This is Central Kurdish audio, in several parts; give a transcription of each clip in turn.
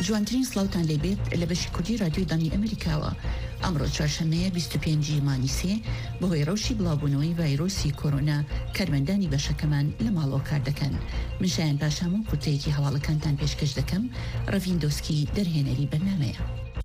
جوانترین سلاوتان لێبێت لە بەشی کوردی رادیۆی دانی ئەمریکاوە. ئەمڕۆ چوارشەمەیە 25 مانیسێ بەهۆی ڕەوشی بڵاوبوونەوەی ڤایرۆسی کۆرۆنا کارمەندانی بەشەکەمان لە ماڵەوە کار دەکەن. من شایان پاشام و کورتەیەکی هەواڵەکانتان پێشکەش دەکەم. ڕەڤین دۆسکی دەرهێنەری بەرنامەیە.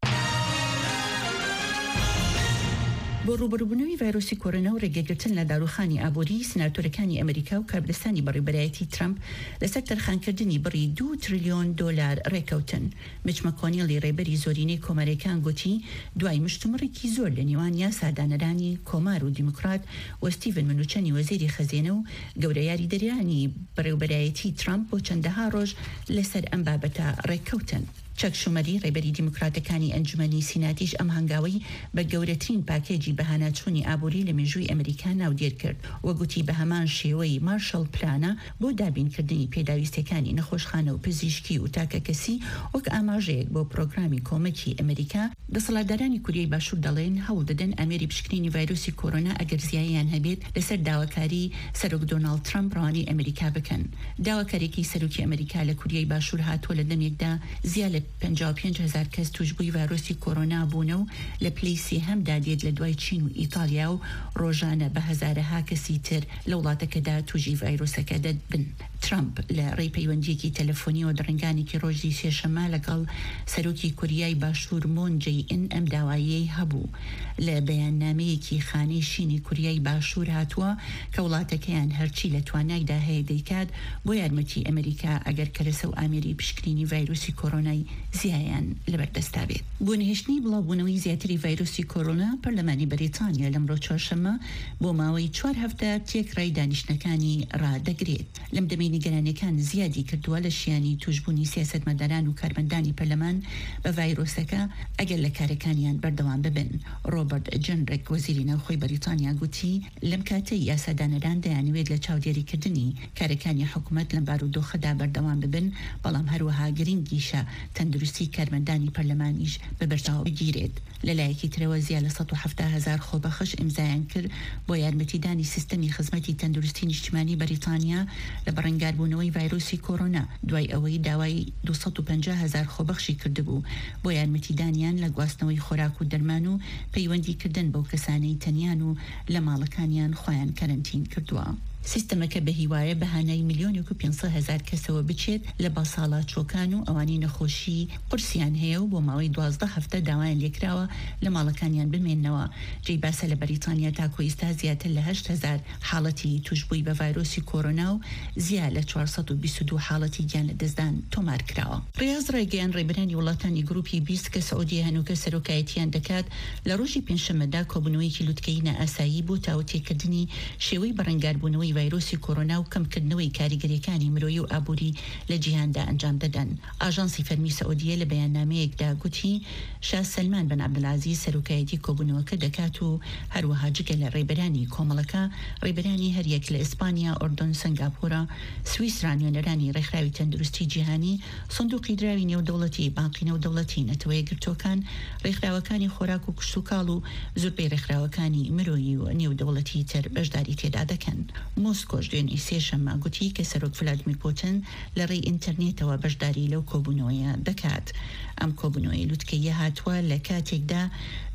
بۆ ڕوبەڕووبوونەوەی ڤایرۆسی کۆرۆنا و ڕێگەگرتن لە داروخانی ئابووری، سناتۆرەکانی ئەمریکا و کاربلستانی بەڕێوەبەرایەتی ترامپ لەسەر تەرخانکردنی بڕی 2 تریلیۆن دۆلار ڕێکەوتن. میچ مەکۆنێڵی ڕێبەری زۆرینەی کۆمەرەکان گوتی دوای مشتومڕێکی زۆر لە نێوان یاسادانەرانی کۆمار و دیموکرات و ستیڤن منوچەنی وەزیری خەزیێنە و گەورە یاریدەریانی بەڕێوەبەرایەتی ترامپ بۆ چەندەها ڕۆژ لەسەر ئەم بابەتە ڕێکەوتن. چەک شومەری ڕێبەری دیموکراتەکانی ئەنجومەنی سیناتیش ئەم هەنگاوەی بە گەورەترین پاکێجی بەهاناچوونی ئابووری لە مێژووی ئەمریکا ناودێر کرد و گوتی بە هەمان شێوەی مارشەڵ پلانە بۆ دابینکردنی پێداویستەکانی نەخۆشخانە و پزیشکی و تاکە کەسی وەک ئاماژەیەک بۆ پرۆگرامی کۆمەکی ئەمریکا. دەسەڵاتدارانی کوریای باشوور دەڵێن هەوڵ دەدەن ئامێری پشکنینی ڤایرۆسی کۆرۆنا ئەگەر زیاییان هەبێت لەسەر داواکاری سەرۆک دۆناڵد ترامپ ڕەوانەی ئەمریکا بکەن. داواکاریەکی سەرۆکی ئەمریکا لە کوریای باشوور هاتووە لە دەمێکدا زیاد لە 55,000 کەس توشبووی ڤایرۆسی کۆرۆنا بوونە و لە پلەی هەمدا دێت لە دوای چین و ئیتالیا و ڕۆژانە بە هەزارەها کەسی تر لە وڵاتەکەدا توژی ڤایرۆسەکە دەبن. ترامپ لە ڕێی پەیوەندیەکی تەلەفۆنی و درنگانێکی ڕۆژی سێشەمە لەگەڵ سەرۆکی کوریای باشوور مون جەی ئین ئەم داوایەی هەبوو. لە بەیاننامەیەکی خانەی شینی کوریای باشوور هاتووە کە وڵاتەکەیان هەرچی لە توانایدا هەیە دەیکات بۆ یارمەتی ئەمریکا ئەگەر کەرەسە و ئامێری پشکنینی ڤایرۆسی کۆرۆنای زیایان لەبەردەستا بێت. بۆ نهێشتنی بڵاوبوونەوەی زیاتری ڤایرۆسی کۆرۆنا، پەرلەمانی بەریتانیا لەمڕۆ چوارشەمە بۆ ماوەی 4 هەفتە تێکڕای دانیشتەکانی ڕادەگرێت. لەم دەمەی نیگەرانیەکان زیادی کردووە لە شیانی توشبوونی سیاسەتمەداران و کارمەندانی پەرلەمان بە ڤایرۆسەکە ئەگەر لە کارەکانیان بەردەوام ببن. ڕۆبەرت جەنرێک وەزیری ناوخۆی بەریتانیا گوتی لەم کاتەی یاسادانەران دەیانوێت لە چاودێریکردنی کارەکانی حکوومەت لەم بارودۆخەدا بەردەوام ببن، بەڵام هەروەها گرنگیشە تەندروستی کارمەندانی پەرلەمانیش بەبەرچاو بگیرێت. لەلایەکی ترەوە زیاد لە 170,000 خۆبەخش ئیمزایان کرد بۆ یارمەتیدانی سیستەمی خزمەتی تەندروستی نیشتیمانی بەریتانیا لە بەڕێنگاربوونەوەی ڤایرۆسی کۆرۆنا، دوای ئەوەی داوای 250,000 خۆبەخشی کردبوو بۆ یارمەتیدانیان لە گواستنەوەی خۆراک و دەرمان و پەیوەندیکردن بەو کەسانەی تەنیان و لە ماڵەکانیان خۆیان کەرەنتین کردووە. سیستەمەکە بە هیوایە بەهانەی 1,500,000 کەسەوە بچێت لە باساڵات چۆکان و ئەوانی نەخۆشی قورسیان هەیە و بۆ ماوەی 12 هەفتە داوایان لێکراوە لە ماڵەکانیان بمێننەوە. جێی باسە لە بەریتانیا تاکۆ ئێستا زیاتر لە 8,000 حاڵەتی توشبووی بە ڤایرۆسی کۆرۆنا و زیاد لە 422 حاڵەتی گیان لە دەستدان تۆمار کراوە. ڕێاز ڕێگەیان ڕێبەرانی وڵاتانی گروپی 20 کە سعودی هەنووکە سەرۆکایەتیان دەکات لە ڕۆژی پێنجشەممەدا کۆبوونەوەیکی لوتکەی نائاسایی بۆ تاوتێکردنی شێوەی بەڕێنگاربوونەوەی ڤایرۆسی کۆرۆنا و کەمکردنەوەی کاریگەریەکانی مرۆیی و ئابووری لە جیهاندا ئەنجام دەدەن. ئاژانسی فەرمی سعودیە لە بەیاننامەیەکدا گوتی شاه سەلمان بن عەبدولعەزیز سەرۆکایەتی کۆبوونەوەکە دەکات و هەروەها جگە لە ڕێبەرانی کۆمەڵەکە ڕێبەرانی هەریەک لە ئیسپانیا، ئۆردن، سنگاپۆرە، سویسرا، نوێنەرانی ڕێکخراوی تەندروستی جیهانی، سندوقی دراوی نێودەوڵەتی، بانقی نێودەوڵەتی، نەتەوەیە گرتوەکان، ڕێکخراوەکانی خۆراک و کشتوکاڵ و زۆربەی ڕێکخراوەکانی مرۆیی و نێودەوڵەتی تر بەشداری تێدا دەکەن. مۆسکۆ دوێنێ سێشەممە گوتی کە سەرۆک ڤلادیمیر پوتین لە ڕێی ئینتەرنێتەوە بەشداری لەو کۆبوونەوەیە دەکات. ئەم کۆبوونەوەی لوتکەیە هاتووە لە کاتێکدا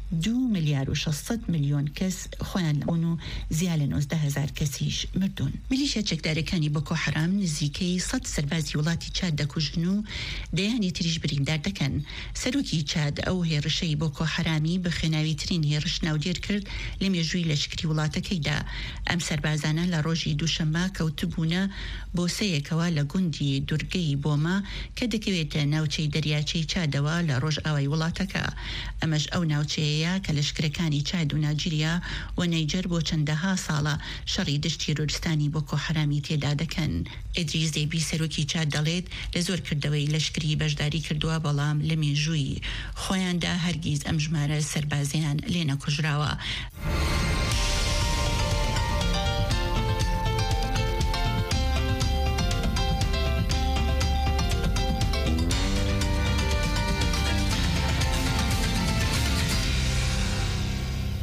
2,600,000,000 کەس خۆیان لەبوون و زیاد لە 19,000 کەسیش مردوون. میلیشە چەکدارەکانی بۆکۆ حەرام نزیکەی 100 سەربازی وڵاتی چاد دەکوژن و دەیانی تریش بریندار دەکەن. سەرۆکی چاد ئەو هێرشەی بۆکۆ حەرامی بە خێناویترین هێرش ناودێر کرد لە مێژووی لەشکری وڵاتەکەیدا. ئەم سەربازانە لە ڕۆژی دووشەممە کەوتبوونە بۆ سەیەکەوە لە گوندی دورگەی بۆما کە دەکەوێتە ناوچەی دەریاچەی چادەوە لە ڕۆژ ئاوای وڵاتەکە. ئەمەش ئەو ناوچەیە کە لەشکرەکانی چاد و ناجیریا و نەیجەر بۆ چەندەها ساڵە شەڕی دشتی ڕۆرستانی بۆکۆ حەرامی تێدا دەکەن. ئیدریس دەیبی سەرۆکی چاد دەڵێت لە زۆر کردەوەی لەشکری بەشداری کردووە، بەڵام لە مێژووی خۆیاندا هەرگیز ئەم ژمارە سەربازیان لێ نەکوژراوە.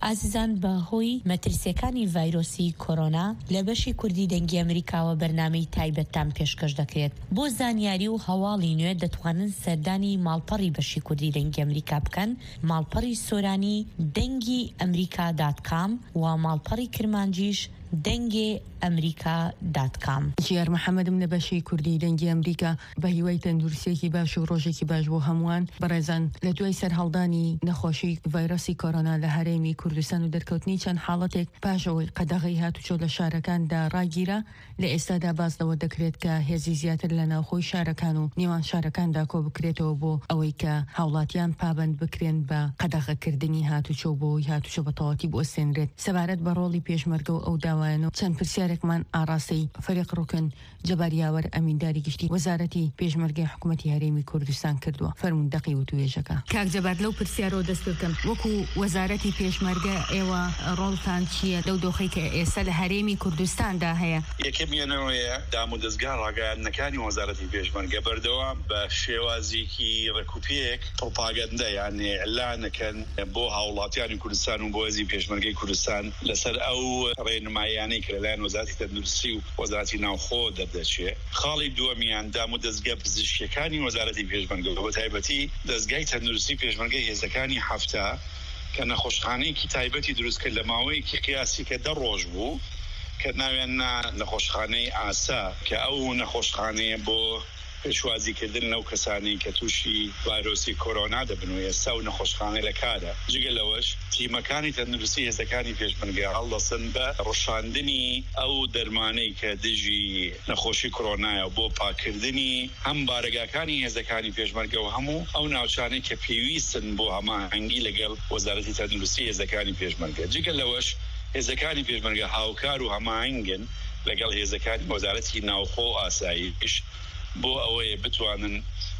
ئازیزان بەهۆی مەترسیەکانی ڤایرۆسی کۆرۆنا لە بەشی کوردی دەنگی ئەمریکاوە بەرنامەی تایبەتتان پێشکەش دەکرێت. بۆ زانیاری و هەواڵی نوێ دەتوانن سەردانی ماڵپەڕی بەشی کوردی دەنگی ئەمریکا بکەن، ماڵپەڕی سۆرانی دەنگی ئەمریکا.com و ماڵپەڕی کرمانجیش دەنگێ ئەمریکا.com. جیار محەممەدم لە بەشی کوردی دەنگی ئەمریکا بە هیوای تەندروستێکی باش و ڕۆژێکی باش بۆ هەمووان. بەڕێزان، لە دوای سەرهەڵدانی نەخۆشی ڤایرۆسی کۆرۆنا لە هەرێمی کوردستان و دەرکەوتنی چەند حاڵەتێک پاشەوەی قەدەغی هاتوچۆ لە شارەکاندا ڕاگیرە، لە ئێستادا باسەوە دەکرێت کە هێزی زیاتر لە ناوخۆی شارەکان و نێوان شارەکاندا کۆ بکرێتەوە بۆ ئەوەی کە هاوڵاتیان پابند بکرێن بە قەدەغەکردنی هاتوچۆ بۆی هاتوچۆ بە تەواتی بۆستێنرێت. سەبارەت بە ڕۆڵی پێشمەرگە و ئەو داوایانە چەند پرسیارێکمان ئاڕاستەی فەریق ڕوکن جەباریاوەر ئەمینداری گشتی وەزارەتی پێشمەرگەی حکوومەتی هەرێمی کوردستان کردووە. فەرموون دەقی و توێژەکە. کاک جەبار، لەو پرسیارەوە دەست بکەم، وەکو وەزارەتی پێشمەرگە ئێوە ڕۆڵتان چییە لەو دۆخەی کە ئێستا لە هەرێمی کوردستاندا هەیە؟ یەکەمیانەوەیە دام و دەستگا ڕاگەیاندنەکانی وەزارەتی پێشمەرگە بەردەوام بە شێوازێکی ڕێکوپێک پڕۆپاگەندە یانێ ئەلانەکەن بۆ هاوڵاتیانی کوردستان و بۆ هێزی پێشمەرگەی کوردستان لەسەر ئەو ڕێنمایانەی کە لەلایەن وەزارەتی تەندروستی و وەزارەتی ناوخۆ دەردەچێت. خاڵی دووەمیان دام و دەستگا پزیشکیەکانی وەزارەتی پێشمەرگە بە تایبەتی دەستگای تەندروستی پێشمەرگەی هێزەکانی هەفتە کە نەخۆشخانەیەکی تایبەتی دروستکرد لە ماوەیەکی قیاسی کە 10 ڕۆژ بوو کە ناویان نەخۆشخانەی ئاسا کە ئەو نەخۆشخانەیە بۆ پێشوازیکردن لەو کەسانی کە تووشی ڤایرۆسی کۆرۆنا دەبن و ئێستا و نەخۆشخانەی لە کارە. جگە لەوەش تیمەکانی تەندروستی هێزەکانی پێشمەرگە هەڵدەسن بە ڕۆشاندنی ئەو دەرمانەی کە دژی نەخۆشی کۆرۆنایە بۆ پاکردنی هەم بارەگاکانی هێزەکانی پێشمەرگە و هەموو ئەو ناوچانەی کە پێویستن بۆ هەماهەنگی لەگەڵ وەزارەتی تەندروستی هێزەکانی پێشمەرگە. جگە لەوەش هێزەکانی پێشمەرگە هاوکار و هەماهەنگن لەگەڵ هێزەکانی وەزارەتی ناوخۆ ئاسایش بۆ ئەوەیە بتوانن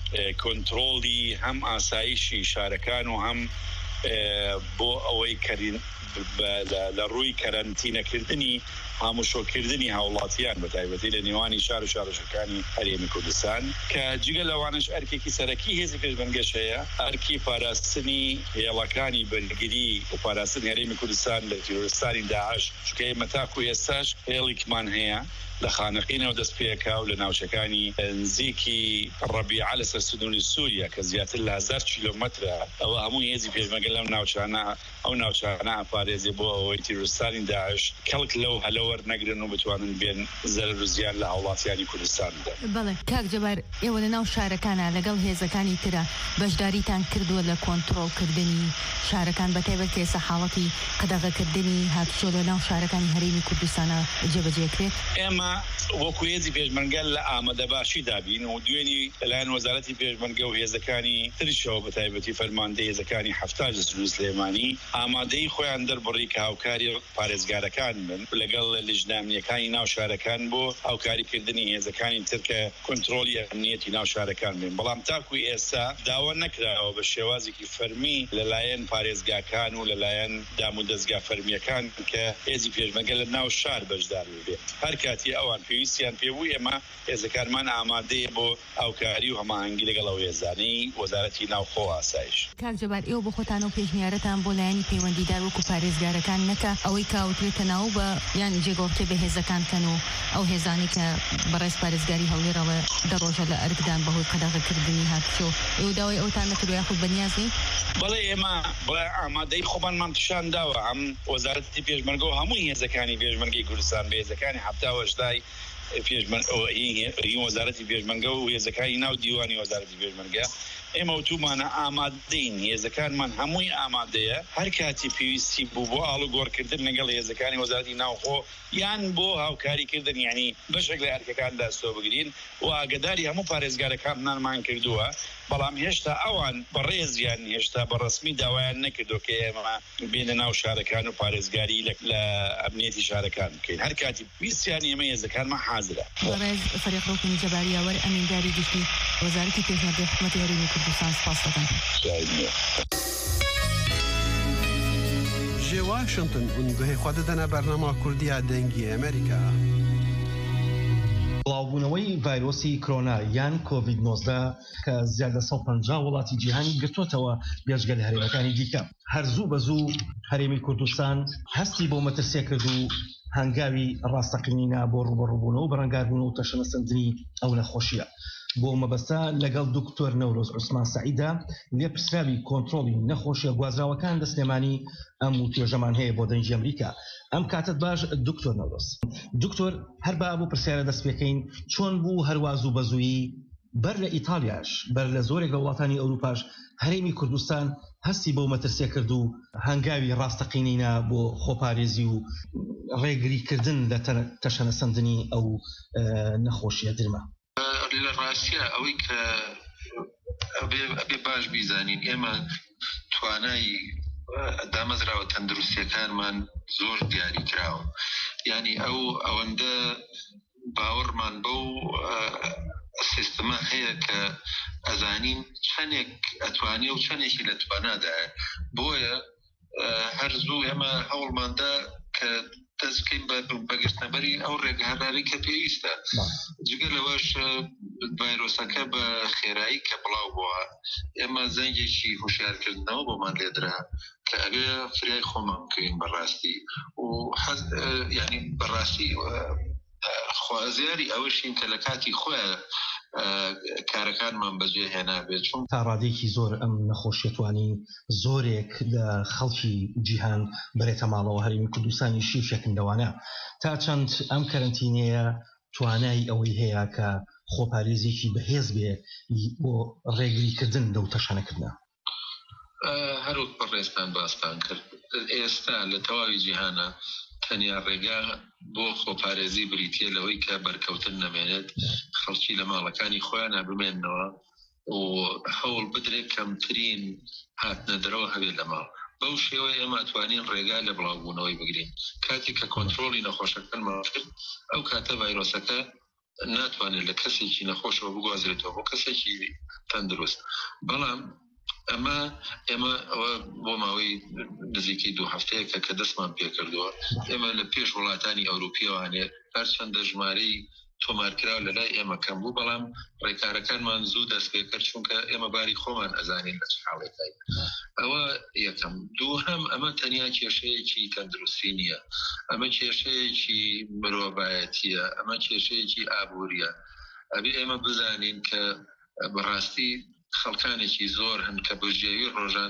کۆنتڕۆڵی هەم ئاسایشی شارەکان و هەم بۆ ئەوەی کەرین لە ڕووی کەرەنتینەکردنی هاموشۆکردنی هاوڵاتیان بە تایبەتی لە نێوانی شار و شارەشەکانی هەرێمی کوردستان کە جگە لەوانش ئەرکێکی سەرەکی هێزی پێشمەرگەش هەیە، ئەرکی پاراستنی هێڵەکانی بەرگری و پاراستنی هەرێمی کوردستان لە تیرۆریستانی داعش، چونکە ئێمە تاکو ئێستاش هێڵێکمان هەیە لە خانەقینەوە دەست پێکا و لە ناوچەکانی نزیکی ڕەبیعە لەسەر سنووری سووریا کە زیاتر لە 1000 کیلۆمەترە. ئەوە هەموو هێزی پێشمەرگە لەم ناوچانە ئەو ناوچانە ئاپارێزێ بۆ ئەوەی تیرۆریستانی داعش کەڵک لەو هەلەوەر نەگرن و بتوانن بێن زەرر و زیان لە هاوڵاتیانی کوردستان بدەن. بەڵێ کاک جەبار، ئێوە لە ناو شارەکانە لەگەڵ هێزەکانی ترە بەشداریتان کردووە لە کۆنتڕۆڵکردنی شارەکان بە تایبەت کە ئێستا حاڵەتی قەدەغەکردنی هاتوچۆ لە ناو شارەکانی هەرێمی کوردستانە جێبەجێکرێت؟ ئێمە وەکو هێزی پێشمەرگە لە ئامادەباشی دابین و دوێنی لەلایەن وەزارەتی پێشمەرگە و هێزەکانی تریشەوە بە تایبەتی فەرماندەی هێزەکانی هەفتاژ سلێمانی ئامادەی خۆیان دەربڕی کە هاوکاری پارێزگارەکان بن لەگەڵ لیژنامنیەکانی ناو شارەکان بۆ هاوکاریکردنی هێزەکانی ترکە کۆنتڕۆلی ئەمنیەتی ناو شارەکان بن. بەڵام تاکوی ئێستا داوا نەکراوە بە شێوازێکی فەرمی لەلایەن پارێزگاکان و لەلایەن دام و دەستگا فەرمیەکان کە هێزی پێشمەرگە لە ناو شار بەشدار بێت. هەر کاتی ئەوان پێویستیان پێبوو ئێمە هێزەکانمان ئامادەیە بۆ هاوکاری و هەماهەنگی لەگەڵ ئەو هێزانەی وەزارەتی ناوخۆ ئاسایش. کاک جەبار، ئێوە بۆ خۆتان و پێشنیارەتان بۆ لایەنی پەیوەندیدار وەکو پارێزگارەکان نەکە ئەوەی کاوترێتە ناو بە یان جێگۆڕکێ بە هێزەکان کەن و ئەو هێزانی کە بەڕێز پارێزگاری هەولێرەوە دەڕۆژە لە ئەرکدان بەهۆی قەدەغەکردنی هاتوچۆ، ئێوە داوای ئەوتان نەکردو یاخود بەنیازی؟ بەڵێ ئێمە بڵێ ئامادەی خۆمانمان پیشان داوە. ئەم وەزارەتی پێشمەرگە و هەمووی هێزەکانی پێشمەرگەی کوردستان بە هێزەکانی هەفتا و هەشتای وەزارەتی پێشمەرگە و هێزەکانی ناو دیوانی وەزارەتی پێشمەرگە ئێمە وتومانە ئامادەین، هێزەکانمان هەمووی ئامادەیە هەر کاتی پێویستی بوو بۆ ئاڵوگۆڕکردن لەگەڵ هێزەکانی وەزارەتی ناوخۆ یان بۆ هاوکاریکردن، یعنی بەشێک لە ئەرکەکاندا سۆ بگرین و ئاگداری هەموو پارێزگارەکانمان کردووە. بەڵام هێشتا ئەوان بەڕێزیان هێشتا بە ڕسمی داوایان نەکردو کە ئێمە بێنە ناو شارەکان و پارێزگاری لە ئەمنیەتی شارەکان بکەین. هەر کاتی ویستیان ئێمە هێزەکانمان حازرە. بەڕێز فەریق ڕوکن جەباریاوەر ئەمینداری گشتی وەزارەتی پێشمەرگەی حکوومەتی هەرێمی کوردستان سپاس دەکەم. جێ واشنگتن اون گوهی خوددەنە بەرنامە کوردیا دەنگی ئەمریکا. بڵاوبوونەوەی ڤایرۆسی کۆرۆنا یان کۆڤید 19 کە زیاد لە 150 وڵاتی جیهانی گرتوتەوە بێژگە لە هەرێمەکانی دیکە هەرزوو بەزوو هەرێمی کوردستان هەستی بۆ مەترسیە کرد و هەنگاوی ڕاستەقینینە بۆ ڕوبەڕووبوونەوە بەڕەنگاربوونەوە و تەشەنەسەندنی ئەو نەخۆشیە بۆ مەبەستا لەگەڵ دکتۆر نەورۆز عوسمان سەعیدا لێپرسراوی کۆنتڕۆڵی نەخۆشیە گوازراوەکان دەستێمانی ئەم و توێژەمان هەیە بۆ دەنگی ئەمریکا ئەم کاتت باش دکتۆر نەورۆز دکتۆر هەر با بوو پرسیارە دەست پێکەین چۆن بوو هەرواز و بەزوویی بەر لە ئیتالیاش بەر لە زۆرێک لە وڵاتانی ئەوروپاش هەرێمی کوردستان هەستی بۆ مەترسیە کرد و هەنگاوی ڕاستەقینینە بۆ خۆپارێزی و ڕێگریکردن لە تەشەنەسەندنی ئەو نەخۆشیە درمە لە ڕاستیە ئەوەی کە ئەبێ باش بیزانین ئێمە توانایی دامەزراوە تەندروستیەکانمان زۆر دیاری کراوە یعنی ئەوەندە باوەڕمان بەو سیستەمە هەیە کە ئەزانین چەندێک ئەتوانێ و چەندێکی لە توانادایە بۆیە هەر زوو ئێمە هەوڵماندا کە دەستکەین بەگەشتنەبەری ئەو ڕێگەهەراری کە پێویستە جگە لەوەش ڤایرۆسەکە بە خێرایی کە بڵاو بووە ئێمە زەنگێکی هوشیارکردنەوە بۆمان لێدرا کە ئەبێ فریای خۆمان بکەین بەڕاستی و یعنی بەڕاستی خوازیاری ئەوەشین کە لە کاتی خۆیان کارەکانمان بەجێ هێنابێت چون تا ڕادێکی زۆر ئەم نەخۆشیەتوانی زۆرێک لە خەڵکی جیهان بەرێتە ماڵەوە هەرێمی کوردستانی شیفشێکندەوانە تا چەند ئەم کەرنتینەیە توانای ئەوەی هەیە کە خۆپارێزێکی بەهێز بێ بۆ ڕێگریکردن لەو تەشانەکردنە هەروەک بەڕێستان باستان کرد ئێستا لە تەواوی جیهانە تەنیا ڕێگا بۆ خۆپارێزی بریتیە لەوەی کە بەرکەوتن نەمێنێت خەڵکی لە ماڵەکانی خۆیان بمێننەوە و هەوڵ بدرێت کەمترین هاتنە دەرەوە هەبێت لە ماڵ بەو شێوە ئێمە توانین ڕێگا لە بڵاوبوونەوەی بگرین کاتێک کە کۆنتڕۆڵی نەخۆشەکانمان کرد ئەو کاتە ڤایرۆسەکە ناتوانێت لە کەسێکی نەخۆشەوە بگوازرێتەوە بۆ کەسێکی تەندروست بەڵام ئەمە بۆ ماوەی نزیکی 2 هەفتەیەکە کە دەستمان پێکردووە ئێمە لە پێش وڵاتانی ئەوروپیەوانێ هەرچەندە ژمارەی تۆمارکراو لە لای ئێمە کەم بوو بەڵام ڕێکارەکانمان زوو دەست پێ کرد چونکە ئێمە باری خۆمان ئەزانین لە چ حاڵێکای ئەوە یەکەم دووهەم ئەمە تەنیا کێشەیەکی تەندروستی نییە ئەمە کێشەیەکی مرۆڤایەتیە ئەمە کێشەیەکی ئابووریە ئەبێ ئێمە بزانین کە بەڕاستی خەڵکانێکی زۆر هەن کە بژێوی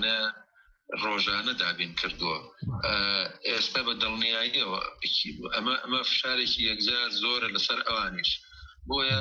ڕۆژانە دابین کردووە ئێستا بە دڵنیاییەوە ئەمە فشارێکی یەکجار زۆرە لەسەر ئەوانیش بۆیە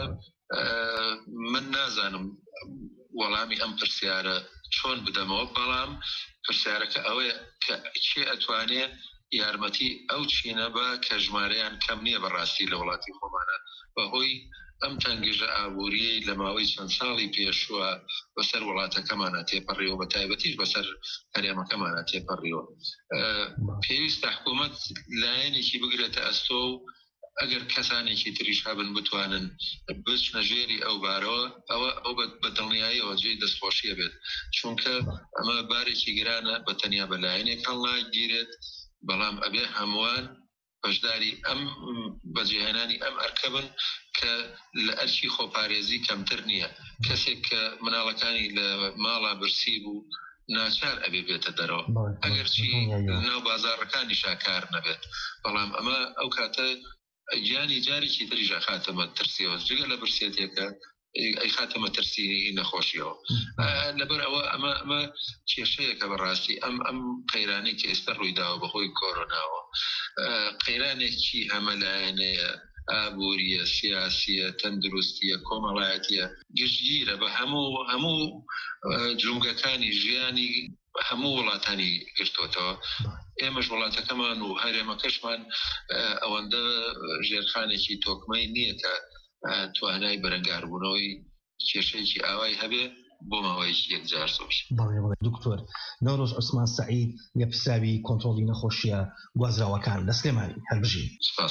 من نازانم وەڵامی ئەم پرسیارە چۆن بدەمەوە بەڵام پرسیارەکە ئەوەیە کە چێ ئەتوانێت یارمەتی ئەو چینە بە کە ژمارەیان کەم نییە بەڕاستی لە وڵاتی خۆمانە بەهۆی ئەم تەنگیژە ئابووریەی لە ماوەی چەند ساڵی پێشووە بەسەر وڵاتەکەمانە تێپەڕیەوە بە تایبەتیش بەسەر هەرێمەکەمانە تێپەڕیەوە پێویستە حکوومەت لایەنێکی بگرێتە ئەستۆ و ئەگەر کەسانێکی تریش هەبن بتوانن بچنە ژێری ئەو بارەوە ئەو بە دڵنیاییەوە جێی دەستخۆشیە بێت چونکە ئەمە بارێکی گرانە بە تەنیا بەلایەنێک هەڵناگیرێت بەڵام ئەبێ هەمووان بەشداری ئەم بەجێهێنانی ئەم ئەرکەبن کە لە ئەرکی خۆپارێزی کەمتر نییە کەسێک کە مناڵەکانی لە ماڵا برسی بوو ناچار ئەبێ بێتە دەرەوە ئەگەر چی ناو بازارەکانی شاکار نەبێت بەڵام ئەمە ئەو کاتە گیانی جارێکی تریژە خاتەمە ترسیەوە جگە لە برسێتێکە ئەی خاتەمە ترسی نەخۆشیەوە لەبەر ئەوە ئەمە کێشەیەکە بەڕاستی ئەم قەیرانەی کە ئێستا ڕوویداوە بەهۆی کۆرۆناوە قەیرانێکی هەمەلایەنەیە ئابووریە سیاسیە تەندروستیە کۆمەڵایەتیە گشتگیرە بە هەموو جومگەکانی ژیانی هەموو وڵاتانی گرتوتەوە ئێمەش وڵاتەکەمان و هەرێمەکەشمان ئەوەندە ژێرخانێکی تۆکمەی نییە کە توانای بەرەنگاربوونەوەی کێشەیەکی ئاوای هەبێ بۆ ماوەیەکی یەکجار زۆر دکتۆر نەورۆز عوسمان سەعید لە پرساوی کۆنتڕۆڵی نەخۆشیە گوازراوەکان لە سلێمانی هەڵبژین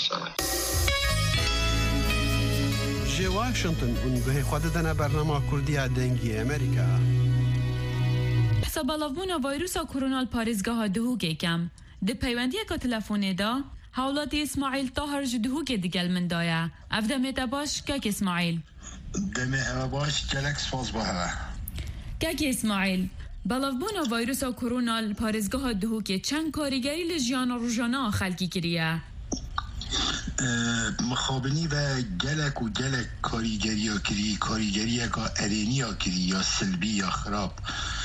جێ واکشنتن اون گوهی خوا دەدەنە بەرنامە کوردیا دەنگی ئەمریکا حسابەڵاوبوونا ڤایرۆسا کۆرۆنال پارێزگاها دهوگێکەم di peywendiyeka telefonê da حولات اسماعیل طاهر جدهو که دیگل من دایا افدمت باش که اسماعیل دمه باش گلک سپاس با هوا که اسماعیل بلافبونا ویروس کرونا پارزگاه دهو که چند کاریگری لجیان روزانه خلقی کریه مخابنی و گلک کاریگری ها کری کاریگری که ارینی ها کری یا سلبی یا خراب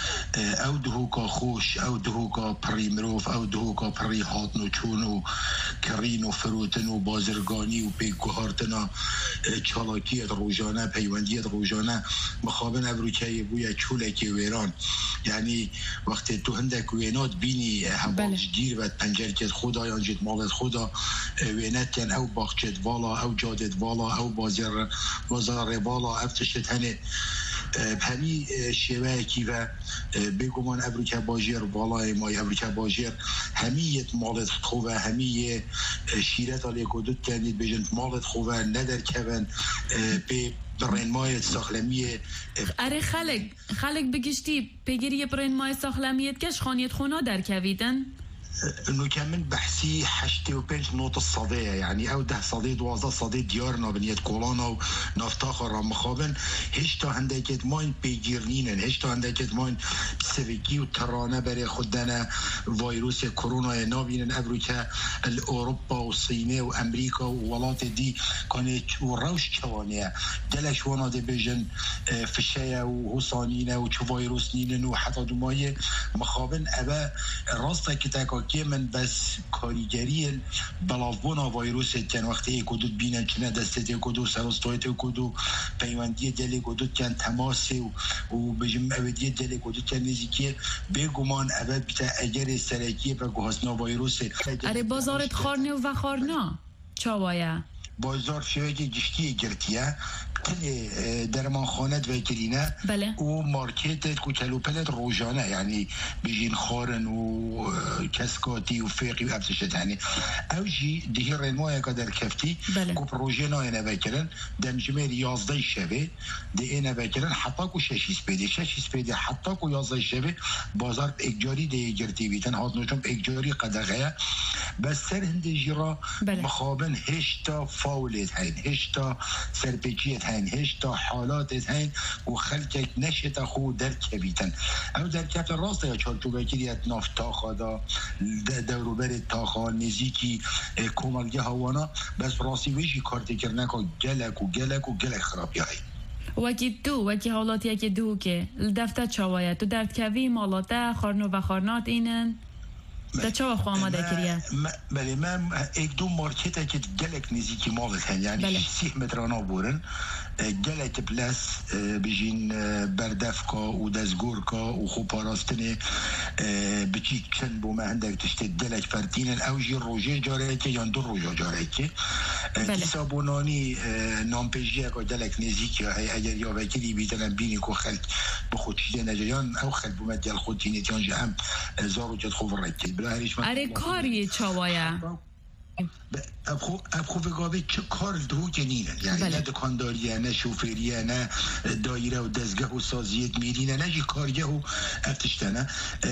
او دهو که خوش او دهو که پری مروف او دهو که پری هاتن و چون و کرین و فروتن و بازرگانی و پیگوهارتنا چالاکیت روزانه پیوندیت روزانه مخابن ابروچه بویا چولکی ویران یعنی وقتی تو هندک وینات بینی حبالش گیر و پنجرکت خدا یا جد مالت خدا وینت کن او باخچت والا او جادت والا او بازار والا افتشت هنه همی شیوه کی و بگمان ابروکه باجر والای مای ابروکه باجر همیت مالت خوبه همی شیرت علی کدوت کنید بجنت مالت خوبه ندر کون به برین مای ساخلمیه اره خلق بگشتی بگیری برین مای ساخلمیت کش خانیت خونا در کویدن انه كمان بحسي 85 نقطة صدية يعني او 10 صدية 12 صدية ديارنا بنيت كولانا ونفتخر رام مخابن هشتا هندكت ماين بيجيرنين هشتا هندكت ماين بسبكي وترانة بري خدنا فيروس كورونا نابين امريكا الاوروبا والصين وامريكا وولات دي كانت وروش كوانيا دلش وانا دي بيجن فشايا وحصانينا وشو فيروس نين وحتى دماي مخابن ابا راستا كتاكا که من بس کاریگری بلافبونا ویروس کن وقتی کدود بینن کنه دسته کدو سرستایت کدو پیوندی دل کدود کن تماس و بجم اودی دل کدود کن نزدیکی بگمان اول بیت اگر سرکی به گهاسنا ویروس اره بازارت خارنه و خارنا چاوایا بازار شویه گشتی گرتیه تل درمان خانت و کرینه بله. و مارکت کوچلوپلت روزانه یعنی بجین خارن و کسکاتی و فیقی و ابتشت یعنی اوجی دیگه رنمایه که در کفتی که پروژه نایه نوکرن دمجمه 11 شبه دیگه نوکرن حتی که 6 پیده حتی که 11 شبه بازار اگجاری دیگه گرتی بیتن هات نوشم اگجاری قدغه بس سر هنده جرا مخابن هشتا فاولت هین هشتا سرپیچیت هین هشتا حالات هین و خلقك نشت خود در کبیتن او در کفت راست یا چالتو بکریت نافت تاخا دا دوروبر تاخا نزیکی کومالگه هوانا بس راستی ویشی کارت کرنه که گلک خرابی هایی وکی حالاتی که دو که دفتر چاوایه تو درد کوی مالاته خارنو و خارنات اینن ده چه وقت آماده کریه؟ بله من ایک دو مارکت که گلک نزیکی مالت هن یعنی 30 مترانا بورن گلک پلاس بجین بردفکا و دزگورکا و خوب پاراستنه بچی چند بو ما هندک تشتی گلک فرتینن اوجی روژه جاره که یا دو روژه جاره که حسابونانی نامپیجیه که گلک نزیکی های اگر یا وکیلی بیتنن بینی که خلق بخود چیده نجایان او خلق بومد گل خود تینیتیان جه هم زارو جد خوب رکید اره کاری چاوایا ابخو بگاوه چه کار دو جنینه یعنی نه دکانداریه نه شوفریه نه دایره و دزگه و سازیت میرینه نه جی کارگه و افتشتنه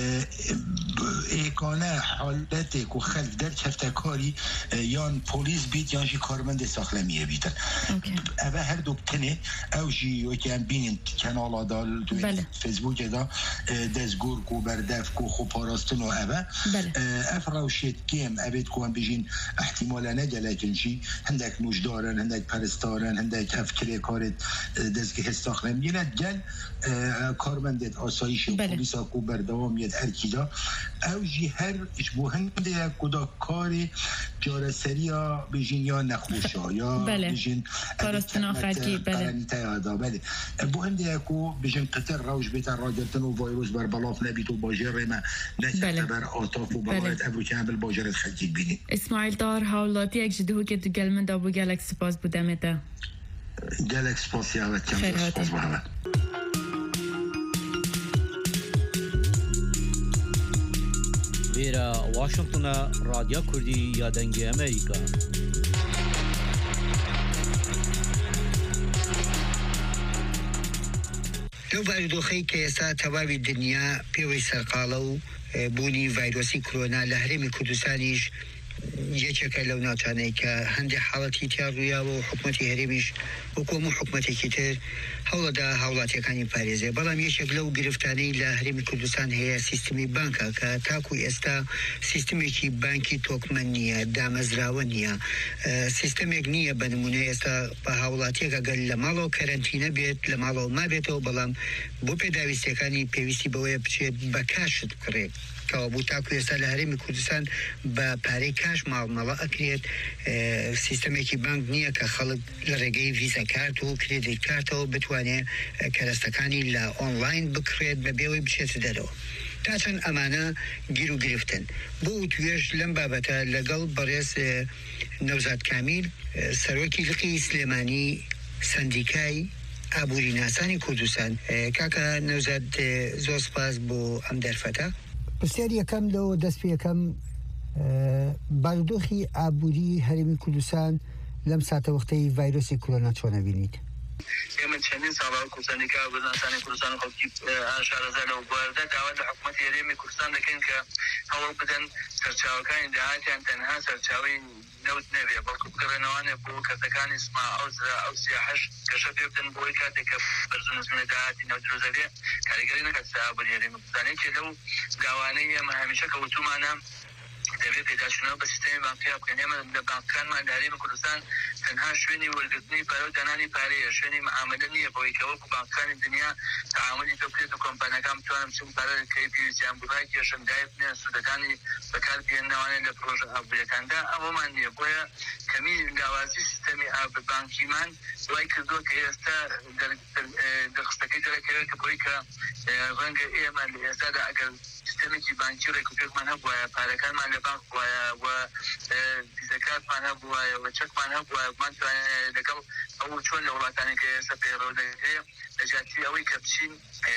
ایکانه حالت که خلق در کفتکاری یان پولیس بیت یان جی کارمند ساخلمیه بیتن اوه هر دوبتنه او جی و که هم بینین کنال آدال توی فیسبوک دا دزگور کو بردف کو خو پاراستن و اوه اف روشت کم اوید کو هم بجین احتمالا نجلکن شی هندک نوشدارن هندک پرستارن هندک افکر کارت دزگه استاخلم یه گل کارمندت آسایش و پولیسا کو بردوام ید ارکیدا او جی هر اشبو هنده کدا کار جارسری ها بجین یا نخوشا یا بجین پاراستن آخرکی بله بو هنده کو بجین قطر روش بیتن را گرتن و ویروس بر بلاف نبیت و باجر ما نشت بر آتاف و بلایت ابو کامل باجرت خلقی بینی اسماعیل طاهر حالاتی یک جدهو که تو گلمن دا بو گلک سپاس بودمه دا گلک سپاسی آمد کم سپاس بودمه ویرا واشنطن رادیو کردی یادنگی امریکا لو باردوخی که ایسا تواوی دنیا پیوی سرقالو بونی ویروسی کرونا لحرم کردستانیش یەکێکە لەو ناوچانەی کە هەندێک حاڵەتی تیا ڕوویاوە و حکوومەتی هەرێمیش وەکو حکوومەتێکی تر هەوڵەدا هاوڵاتیەکانی پارێزێ بەڵام یەکێک لەو گرفتانەی لە هەرێمی کوردستان هەیە سیستمی بانکە کە تاکو ئێستا سیستمێکی بانکی تۆکمەن نییە دامەزراوە نییە سیستمێک نییە بە نمونە ئێستا بە هاوڵاتیەکە گەل لە ماڵەوە کەرەنتینە بێت لە ماڵەوە ما بێتەوە بەڵام بۆ پێداویستەکانی پێویستی بەوەیە بچێت بە کاشت بکڕێت کەوا بوو تاکو ئێستا لە هەرێمی کوردستان بە پارەی کاش ماڵمەڵە ئەکرێت سیستمێکی بانک نییە کە خەڵک لە ڕێگەی ڤیزا کارت و کردیت کارتەوە بتوانێت کەرەستەکانی لە ئۆنلاین بکرێت بە بێەوەی بچێتە دەرەوە تا چەند ئەمانە گیر و گرفتن بۆ توێش لەم بابەتە لەگەڵ بەڕێز نەوزاد کامیل سەرۆکی لقی سلێمانی سندیکای ئابووری ناسانی کوردستان کاکە نەوزاد زۆر سپاس بۆ ئەم دەرفەتە پرسیاری یەکەم لەوە دەست پێ یەکەم بارودۆخی ئابووری هەرێمی کوردستان لەم ساتە وەختەی ڤایرۆسی کۆرۆنا چۆنە بینیت؟ ئێمە چەندین ساڵا کوردستانیکا بەناسانی کوردستان و خەڵکی شارەزا لەو بواردا داوات لە حکوومەتی هەرێمی کوردستان دەکەن کە هەوڵ بدەن سەرچاوەکانی داهاتیان تەنها سەرچاوەی نەوت نەبێ بەڵکو بگەڕێنەوانێ بۆ کەسەکانی سما ئەو زرا ئەو سیاحەش گەشە پێ بدەن بۆی کاتێک کە بەرزونزمە داهاتی نەوت دروزەبێ کاریگەری نەکات ئابووری هەرێمی کوردستانێکی لەو داوانەی ئێمە هەمیشە کەوتومانە دەبێت پێداچوونەوە بە سیستەمی بانکی بکەن ئێمە لە بانکەکانمان لە هەرێمی کوردستان تەنها شوێنی وەرگرتنی پارە و دانانی پارەیە شوێنی معاملە نییە بۆی کە وەکو بانکەکانی دنیا تعاملی پێ بکرێت و کۆمپانیەکان بتوانن چون پارە کەی پێویستیان بڕای کێشەندای بنێن سوودەکانی بەکاربهێننەوەیە لە پرۆژە ئابووریەکاندا ئەوەمان نییە بۆیە کەمی لاوازی سیستەمی بانکیمان وای کردووە کە ئێستا دەرخستەکەی دەرەکەوێت کە بۆی کە ڕەنگە ئێمە لە ئێستادا ئەگەر سیستەمێکی بانکی ڕێکوپێکمان هەبوایە پارەکانمان لە بانک وایە و ویزەکارتمان هەبوایە و چەکمان هەبوایە بمانتوانێت لەگەڵ ئەو چۆن لە وڵاتانی کە ئێستا پەیڕەو دەکرێت لە جاتی ئەوەی کە بچین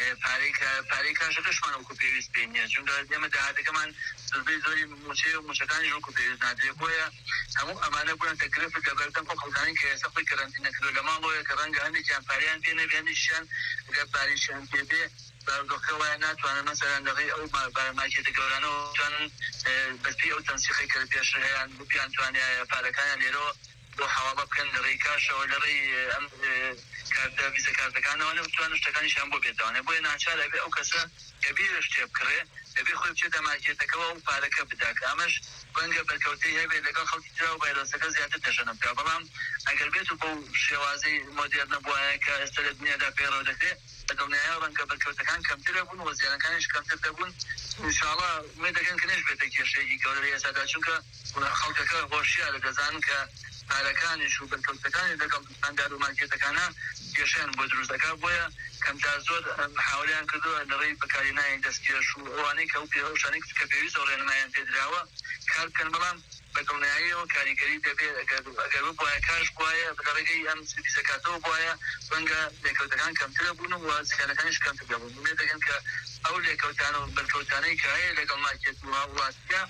پارەی کاشەکەشمان وەکو پێویست پێ نییە چونکە ئێمە داهاتەکەمان زۆربەی زۆری موچەی و موچەکانی وەکو پێویست نادرێت بۆیە هەموو ئەمانە بوون تەکلف لەبەردەم ئەو خەڵکانی کە ئێستا خۆی کەرەنتینە کردو لە ماڵەوەیە کە ڕەنگە هەندێکیان پارەیان پێ نەبێ هەندێکیان ئەگەر پارەیشیان پێ بێ بارودۆخەکە وایە ناتوانن مەسەلەن لەغەی ئەو مارکێتە گەورانەوە توانن بەسپی ئەو تەنسیقی کە پێش هەیەیان بپیان توانایە پارەکانیان لێرەوە بۆ حواڵە بکەن لەڕێی کاشەوە لەڕێی ئەم کارتە ڤیزە کارتەکانەوە بتوانن شتەکانیشیان بۆ بێتوانێت بۆیە ناچارە بێ ئەو کەسە کە بێ شتێ بکڕێ دەبێ خۆی بچێتە مارکێتەکەەوە و پارەکە بدات ئەمەش بەنگە بەرکەوتەی هەبێت لەگەڵ خەڵکی ترا و ڤایرۆسەکە زیاتر دەژەنە بکە بەڵام ئەگەر بێت و بۆ شێوازەی مۆدێرنە بووایە کە ئێستا لە دنیادا پێڕەو دەکرێت دڵنیایە ڕەنگە بەرکەوتەکان کەمترە بوون و زیانەکانیش کەمتر دەبوون ئینشاڵڵا مێ دەگەن کە نێش بێتە کێشەیەکی گەورە لە ئێستادا چونکە خەڵکەکە هۆشیارە دەزانن کە پارەکانیش و بەرکەوتەکانی لەگەڵ دکاندار و مارکێتەکانە کێشیان بۆ دروستەکە بۆیە کەمتا زۆر محاولیان کردووە لەڕێی بەکارهێنانی دەستکێش و ئەوانەی کە ئەوشانەی کە پێویستە ڕێنمایان پێدراوە کار بکەن بەڵام بەدڵنیاییەوە کاریگەری دەبێت ئەگەر بواە کاش بواە لە ڕێگەی ئەم سیسەکاتەوە بواە بەنگە لێکەوتەکان کەمترە بوون و زیانەکانیش کەمتر دەبوون مێ دەگەن کە ئەو لێکەوتان و بەرکەوتانەی کە هەیە لەگەڵ مارکێت و وڵاتیە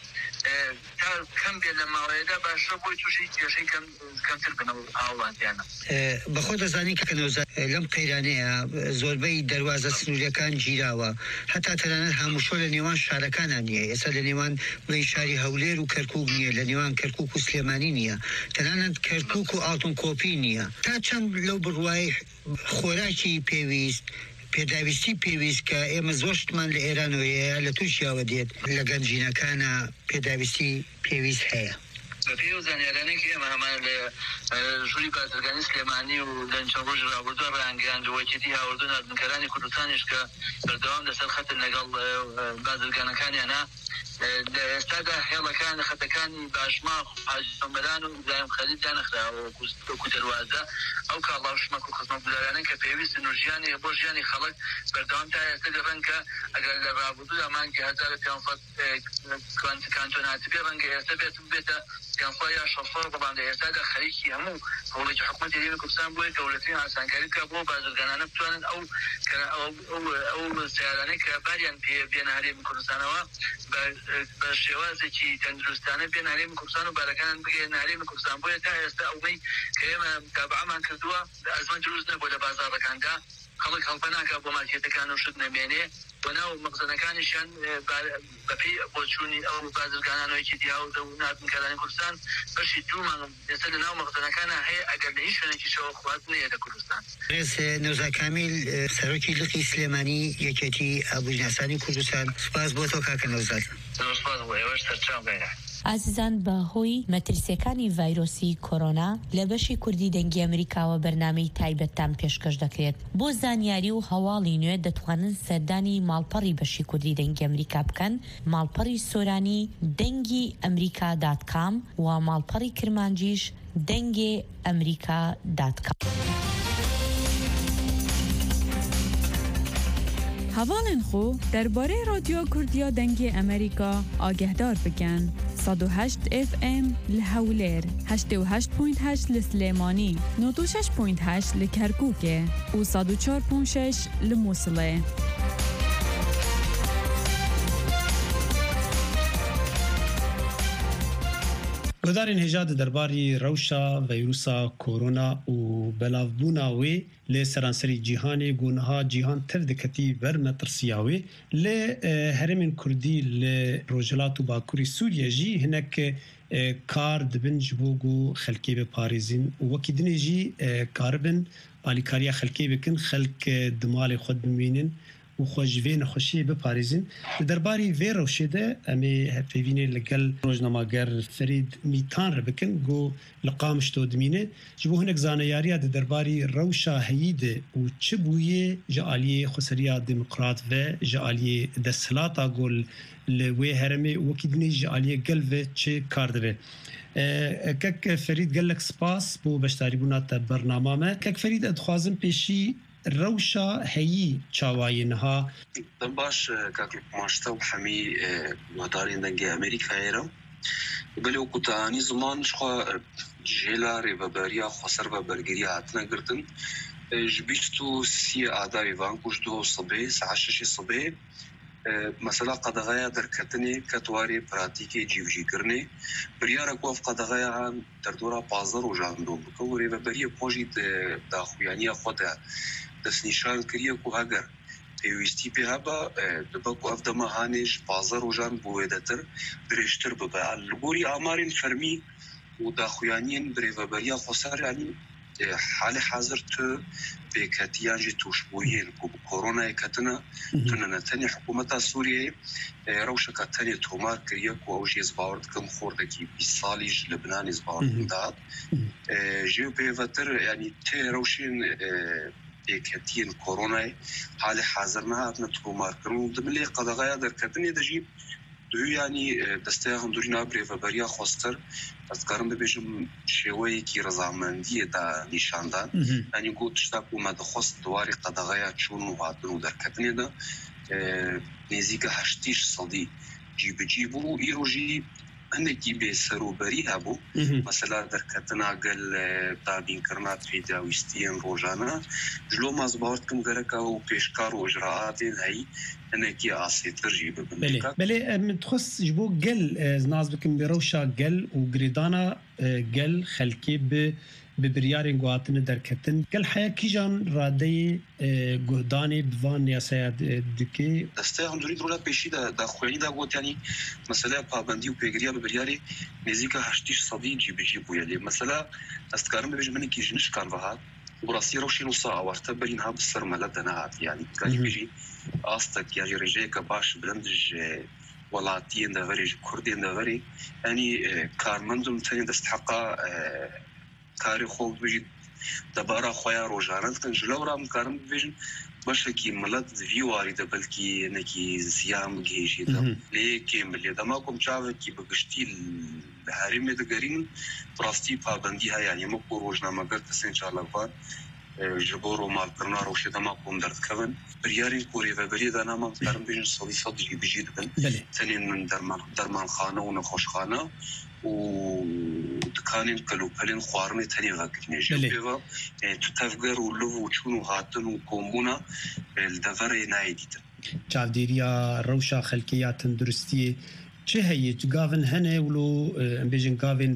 تا کەم بێت لە ماوەیەدا باشترە بۆی تووشی کێشەی کەمتر بنەوە هاوڵاتیانە بەخۆ دەزانی کە نەوزاد لەم قەیرانەیە زۆربەی دەواازە سنوورەکان گیراوە هەتا تەنانەت هەمووشۆ لە نێوان شارەکانان نییە ئێستا لە نێوان بڵێ شاری هەولێر و کەرکووک نییە لە نێوان کەرکووک و سلێمانی نییە تەنانەت کەرکووک و ئاڵتون کۆپی نییە تا چەند لەو بڕوای خۆراکی پێویست پێداویستی پێویست کە ئێمە زۆر شتمان لە ئێرانەوەیە لە تووشیاوە دێت لە گەنجینەکانە پێداویستی پێویست هەیە بەپێ و زانیارانێک ئێمە هەمان لە ژووری بازرگانی سلێمانی و لە چەند ڕۆژ ڕابردووە ڕاهەنگیان وەکیتی هاوردوون نردنکەرانی کوردستانیش کە بەردەوام لەسەر خەتر لەگەڵ بازرگانەکانیانە لە ئێستادا هێڵەکان خەتەکانی باشماخ حاجەمبەران و ئیبراهیم خەلیل دانەخراوە وەکو دەروازە ئەو کاڵاوشمەک و خزمەتگوزارانەی کە پێویستن و ژیانی بۆ ژیانی خەڵک بەردەوام تا ئێستا ڕەنگە ئەگەر لە ڕابردوودا مانگی 1500 کانتۆناتی بێ ڕەنگە ئێستا بێتە 500 یا 600 بەڵام لە ئێستادا خەریکی هەموو هەوڵێکی حکوومەتی هەرێمی کوردستان بووە گەورەترین ئاسانکاری بکە بۆ بازرگانانە بتوانن ئەو سیارانەی کە باریان پێ بێنە هەرێمی کوردستانەوە بە شێوازێکی تەندروستانە بێن هەرێمی کوردستان و بارەکانان بگەێنە هەرێمی کوردستان بۆیە تا ئێستا ئەوەی کە ئێمە تابعامان کردووە ئەزمەن دروست نەبووە لە بازاڕەکاندا خەڵک هەڵپەناکە بۆ مارکێتەکان و شت نەبێنێ بەناو مەخزنەکانیشان بەپێی بۆچوونی ئەو بازرگانانەوەیکی دیاودە و ناتنکارانی کوردستان بەشی دوومان ئێستا لە ناو مەخزنەکانە هەیە ئەگەر لە هیچ شوێنێکیشەوە خوارد نەیە لە کوردستان. ڕێز نەوزا کامیل سەرۆکی لقی سلێمانی یەکێتی ئابوورناسانی کوردستان سپاس بۆ تۆ کاکە نەوزاد. سپاس بۆ ئێوەش سەرچاو بێنە. ئازیزان بەهۆی مەترسیەکانی ڤایرۆسی کۆرۆنا لە بەشی کوردی دەنگی ئەمریکاوە بەرنامەی تایبەتتان پێشکەش دەکرێت. بۆ زانیاری و هەواڵی نوێ دەتوانن سەردانی ماڵپەڕی بەشی کوردی دەنگی ئەمریکا بکەن، ماڵپەڕی سۆرانی دەنگی ئەمریکا.com و ماڵپەڕی کرمانجیش دەنگێ ئەمریکا.com. هەواڵێن خۆ دەربارەی رادیۆ کوردیا دەنگی ئەمریکا ئاگەهدار بکەن. 108 FM لە هەولێر، 88.8 لە سلێمانی، 96.8 لە کەرکووکێ و 104.6 لە مووسڵێ. گۆدارên هێژا دەرباری ڕەوشا ڤایرۆسا کۆرۆنا û بەلاڤبوونا wê lê seranserî cîhanê gonha cîhan tev diketî ber metirsiya wê lê herêmên Kurdî li Rojhilat û Bakurî Sûriye jî hinek kar dibin ji bo ku xelkê biparêzin û wekî dinê jî karibin alîkariya xelkê bikin, xelk di malê xwe bimînin û xwe ji vê nexweşiyê biparêzin. Li derbarî vê rewşê de em ê hevpêvînê li gel rojnamager Ferîd Mîtan re bikin got li Qamişlo dimîne ji bo hinek zaneyariya di derbarî rewşa heyî de û çi bûyê ji aliyê xweseriya demokrat ve ji aliyê desthilatê gol li wê herêmê wekî dinê ji aliyê gel ve çi kar dibe. Kek Ferîd gelek spas bo beşdarîbûna te bernama me. Kek Ferîd ez dixwazim pêşî روشا هەیی چاوایینها باش کاکل ماشتا و هەمی وەدارین دەنگی ئەمریکایێرە بەلێ وەکوتانی زمان شخوا ژێلا ڕێبەبەریە خۆسەر بە بەرگریە هاتنە گرتن ji bîst û sî adayê van ku ji duh sibê saet şeşê sibê mesela qedexeya derketinê ket warê pratîkê cîvjîkirinê biryara ku ev qedexeya derdora 15 rojan mirov bike û rêveberiya pojî daxuyaniya xwe de destnîşan kiriye ku heger pêwîstî pê hebe dibe ku ev dema hanê ji 15 rojan bi wêdetir dirêjtir bibe. Li gorî amarên fermî û daxuyaniyên bi rêveberiya xweser yanî حالê hazir tu pêketiyan jî tûşbûyên ku bi koronayê ketine tune ne tenê hikûmeta Sûriyeyê rewşeka tenê tomar kiriye ku ew jê zbawir dikim xordekî 20 salî ji Libnanê zbawir dat jê pêvetir yanî tê rewşên pêketiyên koronayê halê hazir nehatine tomarkirin û di milê qedexeya derketinê de jî دوی یعنی دسته هندورینا برێڤەبەریە خۆستر ez karim bibêjim şêweyekî rizamendiyê da nîşandan yanî got tişta ku me dixwest diwarê qedexeya çûn û hatin û derketinê de nêzîka 80 salî cîbicî bû û îro jî hinekî bêserûberî hebû mesela derketina gel dabînkirina pêdawîstiyên rojane ji loma ez bawer dikim gereka û pêşkar û icraatên heyî hinekî asêtir jî bibin. Belê em dixwest ji bo gel naz bikim bi rewşa gel û girêdana gel xelkê bi biryarên guhatine derketin gel heya kîjan radeyê guhdanê bi van yasaya dike destê hindurî rola pêşî de daxuyanî da got yanî mesela pabendî û pêgiriya bi biryarê nêzîka 80 salî cîbicî bûye lê mesela ez dikarim bibêjim hinekî ji nişkan vehat û rastî rewşên wisa awarte berîn ha bi ser mele de nehat yanî dikanî bêjî astek ya jî rêjeyeka baş bilind ji welatiyên de verê ji Kurdên de verê yanî karmendin tenê desthiqa karê xwe bibêjî debara xwe ya rojane dikin ji lewra em dikarim bibêjin beşekî millet di vî warî de belkî hinekî ziyan bigihêjî de lê kêm bilê dema ku em çavekî bi giştî li herêmê digerînin bi rastî pabendî heye yanî me ku rojnameger kesên çalakvan ji bo romalkirina rewşê dema ku em derdikevin biryarên ku rêveberiya da nama em dikarim bêjin salî sed cîbicî dibin tenên min dermanxane û nexweşxane û dikanên kelûpelên xwarinê tenê vekirinê jî pêva tu tevger û liv û çûn û hatin û kombûna li deverê nayê dîtin. Çavdêriya rewşa xelkê ya tenduristiyê çi heye gavin hene wilo em bêjin gavên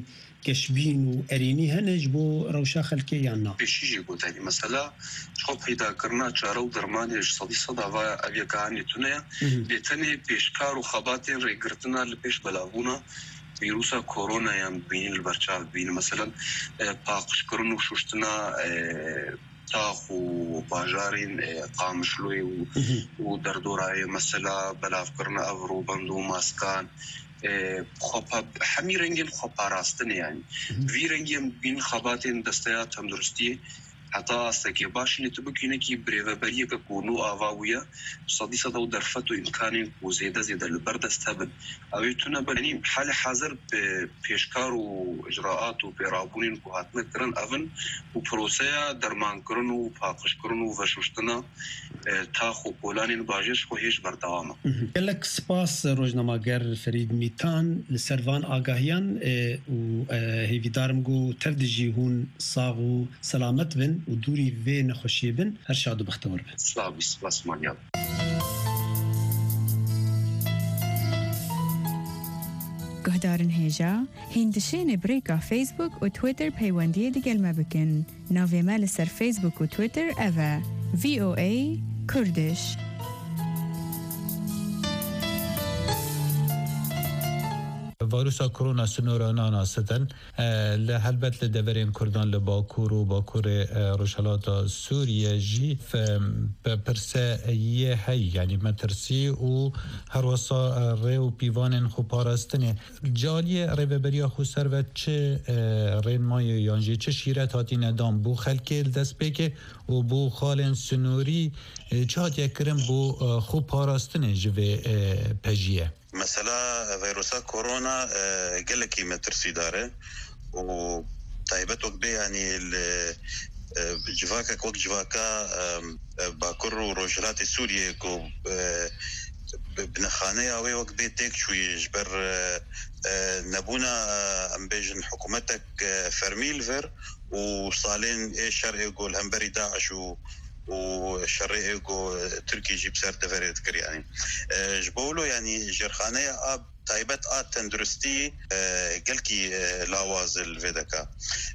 كشبين وأريني هنج بو روشا خلكي يانا بشيء بوداني مثلا خب پیدا کرنا چارو درمانش صدی صدا اویا کانی تونه بیتنی پیشکار و خباتین ریگرتنا لپیش بلاغونا ویروسا کرونا یم بین البرچاو بین مثلا پاقش کرنو شوشتنا تاخ و باجارين قامشلوي ودردورای مثلا بلاف کرنا افرو بندو ماسکان خب همین رنگین خب پاراستن یعنی وی رنگین بین خباتین دستیات هم درستی حتی استکی باشی نتبکینه کی بریوبریه که کونو آواویه صدی صدا و درفت و امکانی و زیده البرد استبن اویتونه بلنی حال حاضر پیشکار و اجراءات و پیرابونین که هاتنه کرن اون و پروسه درمان کرن و پاقش کرن و وشوشتنا تاخ و پولانین باجش خو هیچ بردوامه گلک سپاس روزنامه‌گر فرید میتان لسروان آگاهیان و هیویدارم گو تردجی هون ساغ و سلامت بن و دوری وی نخوشی بن هر شاد و بختور بن سلام سپاس مانیاد گهدارن هیجا هندشین بریکا فیسبوک و تویتر پیوندی دیگل ما بکن ناوی مال سر فیسبوک و تویتر اوه VOA Kurdish فيروسا كورونا سنورانا ناستن لهلبت لدورين كردان لباكور وباكور رشالات سوريا جي برسا هي يعني مترسي و هروسا ريو بيوان خو بارستنه جاليه ريبريا خو سروت چه رين ماي يانجي چه شيرت هاتي ندام بو خلكي دست بك و بو خالن سنوري چات يكرم بو خو بارستنه جوي پجيه مثلا فيروسا كورونا قلكي مترسي داره وطيبت وقبي يعني جواكا جواكا باكر وروجلات سوريا كو بنخانية اوي وقبي تيك شوي جبر نبونا ام بيجن حكومتك فرميل فر وصالين شرق يقول همبري داعش وشرقي يقول تركي جيب سر دفري تذكر يعني جبولو يعني جرخانه اب تايبت تندرستي قلكي لاواز الفيدكا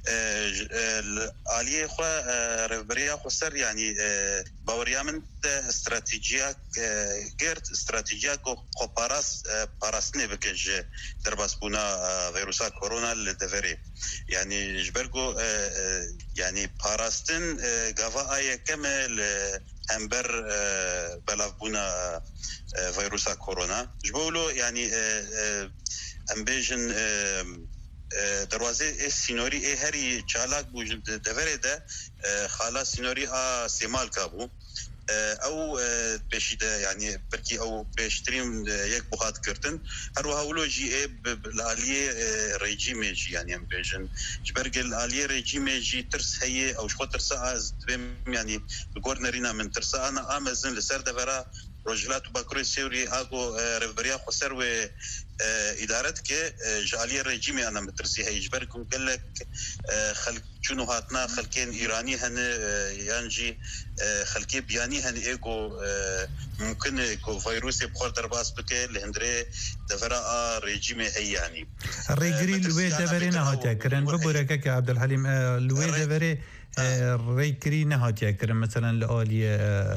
الاليه خو ربريا خسر يعني باوريا من استراتيجيا غيرت استراتيجيا كو باراسني بكج درباس بونا فيروسا كورونا لدفري يعني جبرغو يعني باراستن غافا اي كمل امبر بلافبونا فيروسا كورونا جبولو يعني امبيجن دروازه سينوري هري چالاك بو دفرده خالا سينوري سيمال كابو او بشيده يعني بركي او بيشتريم يك بوخات كرتن هرو هولو جي بالاليه ريجيم جي يعني امبيجن جبرجل الاليه ريجيم جي ترس هي او شو ترسا يعني الكورنرينا من ترسا انا امازن لسر دفرا رجلات باكوري سوري اكو ريبريا خسر و ادارتك جاليه ريجيمي انا مترسي هي جبركم قال لك خلق شنو هاتنا خلكين ايراني هن يانجي خلكي بياني هن ايكو ممكن ايكو فيروس بخور درباس بك لهندري دفرا ريجيمي هي يعني الريغري لوي دفرينا هاتيا كرن ببركك عبد الحليم لوي دفري ريكري نهاتيا كرن مثلا لآلية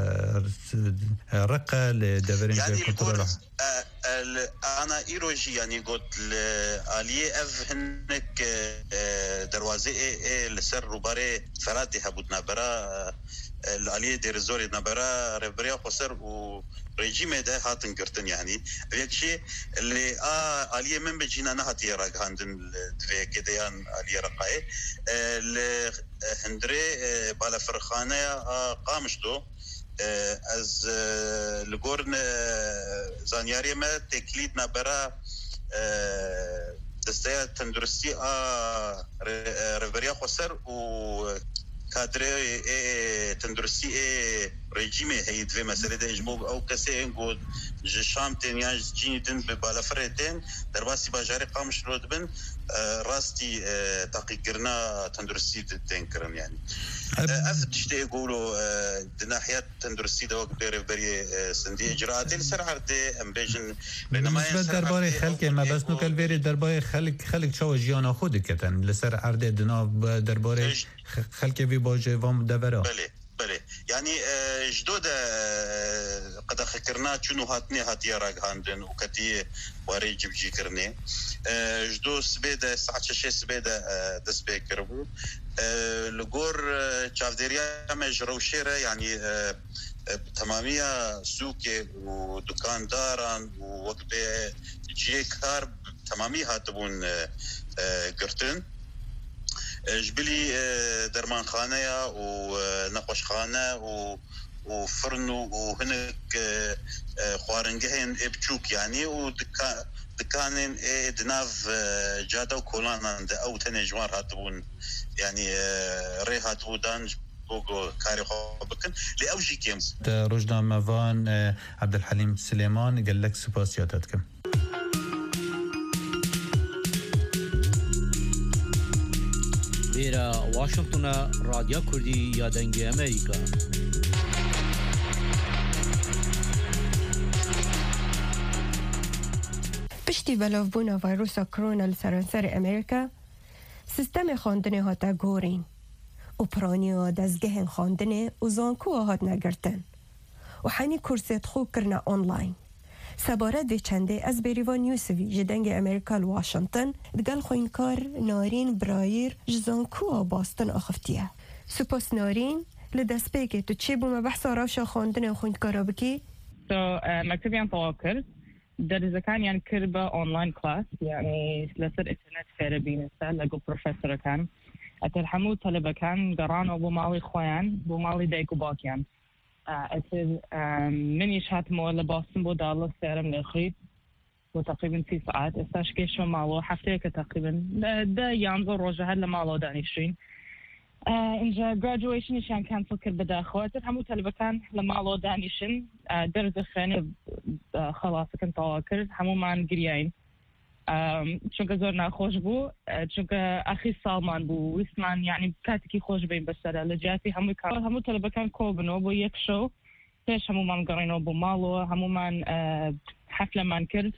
رقة لدفرين يعني كنترولها انا ايروجي يعني قلت الاليه اف هنك دروازه لسر روباري فراتي حبوتنا برا الاليه ديرزوري نبرا ريبريا خسر و ريجيم ده هاتن كرتن يعني هيك شيء اللي اليه من بجينا نهاتي راك هاندن دفي كديان اليه رقاي هندري بالا فرخانه قامشتو از لگورن زانیاری ما تکلید نبرا دسته تندرستی رفریا خسر و كادري تندرسي ريجيمي هي في مسألة إجماع أو كسي إنقود جشامتين يعني جينيدن ببالافريتين درباسي باجاري قامش رودبن راستي تحقيقنا تندرسي تنكرن يعني أثبت تشتي يقولوا ناحية تندرسي ده وقت بري سندي إجراءات اللي سرعة ده أمبيجن بالنسبة درباري خلق ما بس نو كالفيري درباري خلق شو جيانا خود كتن لسر عرض دنا درباري خلق في باجي وام دورا بله يعني جدود قد خكرنا شنو هاتني هاتي راق هاندن وكتي واري جبجي كرني جدو سبيده ساعه شي سبيده دس بكربو لغور تشافديريا مجرو شيره يعني تماميه سوق ودكان داران ووقت جي كار تمامي هاتبون قرتن جبلي درمان خانه ونقش خانه وفرن وهناك خوارنجهن ابچوك يعني ودكانين دناف جاده وكولان او تنجوار هاتبون يعني ري هاتبودان بوغو كاري خوبكن لاوجي كيمز رجنا مفان عبد الحليم سليمان قال لك سباسياتكم إلى واشنطن راديو كردي يا دنجي أمريكا پشتی بلافبونا ویروس کرونا لسرانسر امریکا سیستم خواندن هاتا گورین و پرانیا دزگهن خواندن و زانکو هات نگرتن و حنی کرسیت خوب کرنا آنلاین سبارت وی چنده از بریوان یوسفی جدنگ امریکا لواشنطن دگل خوینکار نارین برایر جزانکو باستن آخفتیه سپاس نارین لدست بگه تو چه بوم بحثا روشا خواندن خوینکارا بکی؟ مكتبي عن طواكر درس كان يعني كربة أونلاين كلاس يعني لسر إنترنت فيربين لقوا بروفيسور كان أترحموا طلبة كان قرانا بمالي خوان بمالي ديكو باكيان أتر من يشهد مول لباستن بودالة سيرم للخريط وتقريبا 6 ساعات استاشكيش مالو حفتيك تقريبا دا ينظر روجه هلا مالو دانيشين إنجا graduation نشان كانسل كر بداخل تفهموا طلبة كان لما الله دانيشن درس خانة خلاص كنت طواكر همو مان قريين چونك زورنا خوش بو چونك أخي سالمان بو ويسمان يعني كاتكي خوش بين بسرة لجاتي همو طلبة كان كوبنو بو يك شو تيش همو مان قرينو بو مالو همو مان حفلة مان كرد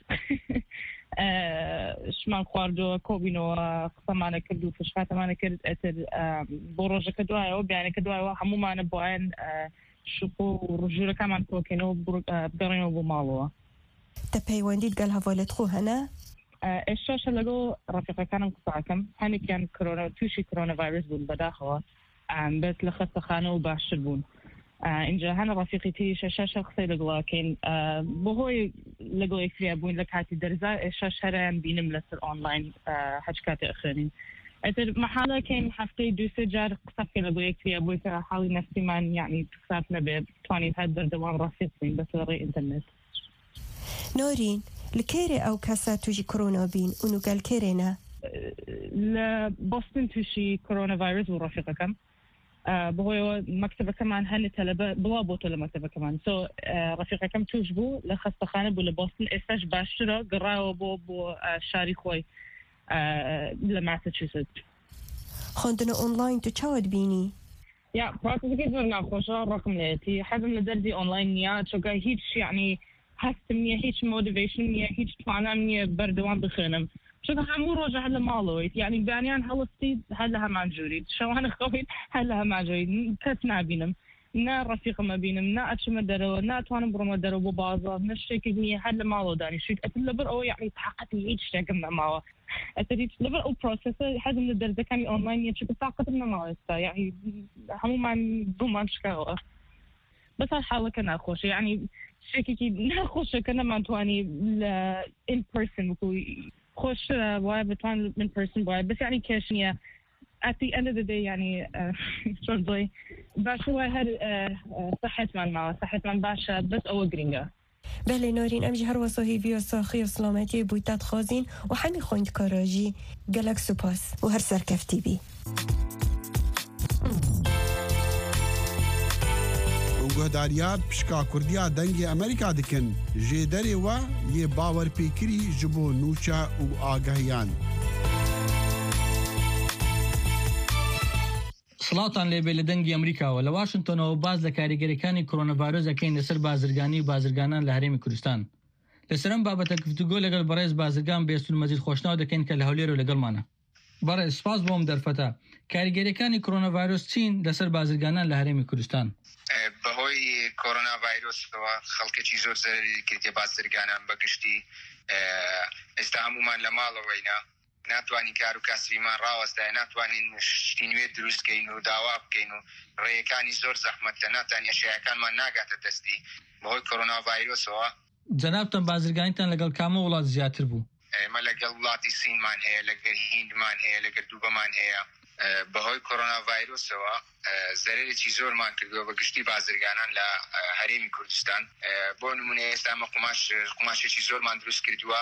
شمان خواردو كوبينو قسمانه كردو فشفاتمانه كرد اتر بروجه كدوايو بيانه كدوايو همو مانه بوين شوفو رجوله كمان كوكينو بقرينو بمالو تبايوانديد قال هفالت خو هنا الشاشة لقو رفيقة كانوا قصاكم هاني كان كورونا توشي كورونا فيروس بون بداخله بس لخصة خانو وباشر بون إنجا هنا رفيقتي شاشة شخصي لقوا كين بوهوي لقوا يكفي أبوين لك هاتي درزا الشاشة رام بينم لسر أونلاين حاجكاتي أخرين أتر محالة كين حفتي دوسي جار قصفي لقوا يكفي أبوي حالي نفسي من يعني تكسافنا بتواني بهدر دوام رفيقين بس غير إنترنت نورين لكيري أو كاسا توجي كورونا بين ونو قال كيرينا لبوستن توشي كورونا فيروس ورفيقة كم بهو مكتبة كمان هني طلبة بوابو طلبة مكتبة كمان رفيقة كم توجبو لخصة خانة بو لبوستن استاش باشترا قراو بو شاري خوي لماساتشوست خواندنا أونلاين تو چاود بيني؟ يا براسي زورنا خوشا رقم ليتي حزم لدردي أونلاين نيا چوكا هيتش يعني هستم نيا هيتش موتيفيشن نيا هيتش طعنا نيا بردوان بخينم شوف همو روجه هلا مالويت يعني بانيان هلستي هلا ما جوريد شو انا خويت هلا ما جوريد كتنا بينم نا رفيق ما بينم نا اتشم درو نا توان برو درو ببازا نشيك ني هلا مالو داني شيت اتلبر او يعني تحققتي هيك شكلنا ما اتريد ليفل او بروسيس حد من الدرجه كان اونلاين يشوف طاقتنا ما يعني همو ما بومان شكاوه بس الحاله كان خوش يعني شكيكي ناخوش كنا ما تواني ان بيرسون خوش واي بتوان من person واي بس يعني كاشنيا at the end of the day يعني شرطي باش هو هاد صحة من باشا بس أول جرينجا بله نارين أمجي هر وصاهي فيو ساخي وسلامتي بويتات خازين وحني خوند كاراجي جالك سوباس وهر سركفتي بي گهداریات پشکا کوردیا دەنگی ئەمریکا دکن ژێ دەرێوە یێ باوەڕ پێکری ji بۆ نوچە و ئاگەهیان. سڵاتان لێبێ لە دەنگی ئەمریکاوە لە واشنگتۆنەوە باز لە کاریگەریەکانی کۆرۆنەڤایرۆس دەکەین لەسەر بازرگانی و بازرگانان لە هەرێمی کوردستان. لەسەرم بابەتە گفتوگۆ لەگەڵ بەڕێز بازرگان بێستون مەجید خۆشناو دەکەین کە لە هەولێر و لەگەڵمانە. بەڕێز سپاس بۆم دەرفەتە. کاریگەریەکانی کۆرۆنەڤایرۆس چین لەسەر بازرگانان لە هەرێمی کوردستان؟ بەهۆی کۆرۆناڤایرۆسەوە خەڵکێکی زۆر زەرری کردێ بازرگانان بەگشتی ئێستا هەمومان لە ماڵەوەینا ناتوانین کار و کاسبیمان ڕاوەستای ناتوانین شتی نوێ دروستکەین و داوا بکەین و ڕێیەکانی زۆر زەحمەتە ناتوانین شایەکانمان ناگاتە دەستی بەهۆی کۆرۆناڤایرۆسەوە. جەنابتان بازرگانیتان لەگەڵ کامە وڵات زیاتر بوو؟ ئێمە لەگەڵ وڵاتی سینمان هەیە لەگەر هیندمان هەیە لەگەر دووبەمان هەیە. بەهۆی کۆرۆناڤایرۆسەوە زەرێکی زۆرمان کردووە بە گشتی بازرگانان لە هەرێمی کوردستان. بۆ نمونە ئێستا ئەمە قوماشێکی زۆرمان دروست کردووە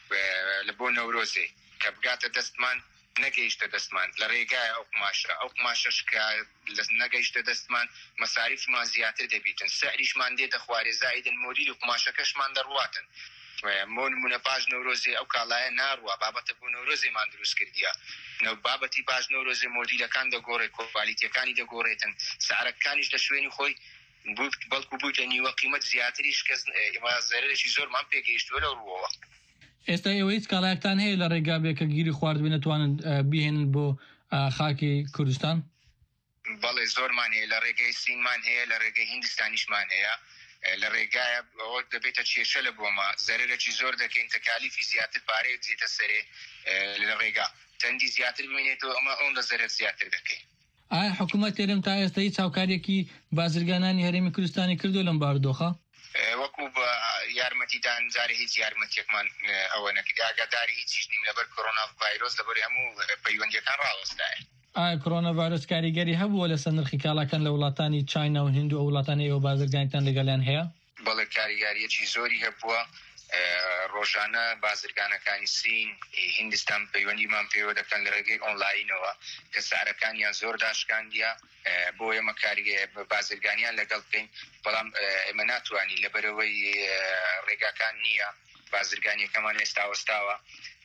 لە بۆ نەورۆزێ کە بگاتە دەستمان نەگەیشتە دەستمان لە ڕێگایە ئەو قماشەش کە نەگەیشتە دەستمان مەساریفمان زیاتر دەبیتن سەعریشمان دێتە خوارێ زائیدن مۆدیل و قماشەکەشمان دەڕواتن. بۆ نمونە پاش نەورۆزێ ئەو کاڵایە ناڕوە بابەتە بۆ نەورۆزێمان دروست کردیە بابەتی پاش نەورۆزێ مۆدیلەکان دەگۆڕێت کۆپالیتیەکانی دەگۆڕێتن سعرەکانیش لە شوێنی خۆی بەڵکو بوویتە نیوە قیمەت زیاتریش کەس زەرێکی زۆرمان پێگەیشتووە لەو ڕووەوە. ئێستا ئێوە هیچ کاڵایەکتان هەیە لە ڕێگا بێ کە گیری خواردبێ نەتوانن بهێنن بۆ خاکی کوردستان؟ بەڵێ زۆرمان هەیە لە ڕێگەی سینمان هەیە لە ڕێگەی هیندستانیشمان هەیە لە ڕێگایە ئەوە دەبێتە کێشە لە بۆمە زەرێکی زۆر دەکەین تەکالیفی زیاتر پارەیە دێتە سەرێ لە ڕێگا تەندی زیاتر ببینێتەوە ئەمە ئەوەندە زەرێت زیاتر دەکەین. ئایا حکوومەت تێرم تا ئێستا هیچ هاوکاریەکی بازرگانانی هەرێمی کوردستانی کردو لەم بارودۆخە؟ وەکو بە یارمەتیدان جارێ هیچ یارمەتێکمان ئەوە نەکرد ئاگاداری هیچیش نیم لەبەر کۆرۆناڤایرۆس لەبەر هەموو پەیوەندیەکان ڕاوەستایە. ئایا کۆرۆناڤایرۆس کاریگەری هەبووە لەسەر نرخی کاڵاکان لە وڵاتانی چاینا و هند و وڵاتانی ئێوە بازرگانیتان لەگەڵیان هەیە؟ بەڵێ کاریگاریەکی زۆری هەبووە ڕۆژانە بازرگانەکانی سین هیندستان پەیوەندیمان پێوە دەکەن لە ڕێگەی ئۆنلاینەوە کە سعرەکانیان زۆر داشکاندیە بۆ ئێمە کاریگە بازرگانیان لەگەڵ بکەین بەڵام ئێمە ناتوانین لەبەرەوەی ڕێگاکان نییە بازرگانیەکەمان ئێستا وەستاوە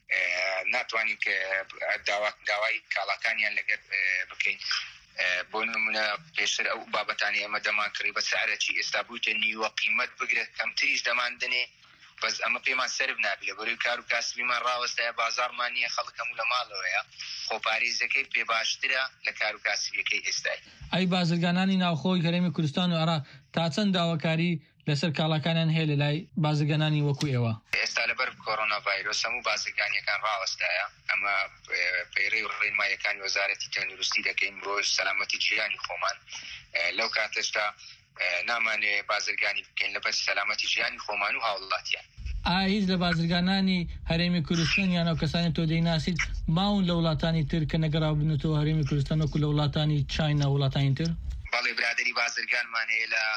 ناتوانین کە داوای کاڵاکانیان لەگەر بکەین. بۆ نمونە پێشتر ئەو بابەتانی ئەمە دەمان کڕی بە سعرەکی ئێستا بوویتە نیوە قیمەت بگرێت کەمتریش دەماندنێ بەس ئەمە پێمان سرب نابێت بەروی کار و کاسبیمان ڕاوەستایە بازارمان نییە خەڵک هەموو لە ماڵەوەیە خۆپارێزەکەی پێ باشترە لە کار و کاسبیەکەی ئێستای. ئەی بازرگانانی ناوخۆی هەرێمی کوردستان و عێراق تا چەند داواکاری لەسەر کاڵاکانیان هەیە لە لای بازرگانانی وەکو ئێوە؟ ئێستا لەبەر کۆرۆناڤایرۆس هەموو بازرگانیەکان ڕاوەستایە ئەمە پەیڕێی و ڕێنماییەکانی وەزارەتی تەندروستی دەکەین بۆ سەلامەتی جیهانی خۆمان لەو کاتەشدا نامانێ بازرگانی بکەین لەبەر سەلامەتی ژیانی خۆمان و هاوڵاتیان. ئایا هیچ لە بازرگانانی هەرێمی کوردستان یان ئەو کەسانی تۆ دەیناسیت ماون لە وڵاتانی تر کە نەگەڕاوبنێتەوە هەرێمی کوردستان وەکو لە وڵاتانی چاینا وڵاتانی تر؟ بەڵێ برادری بازرگانمان هەیە لە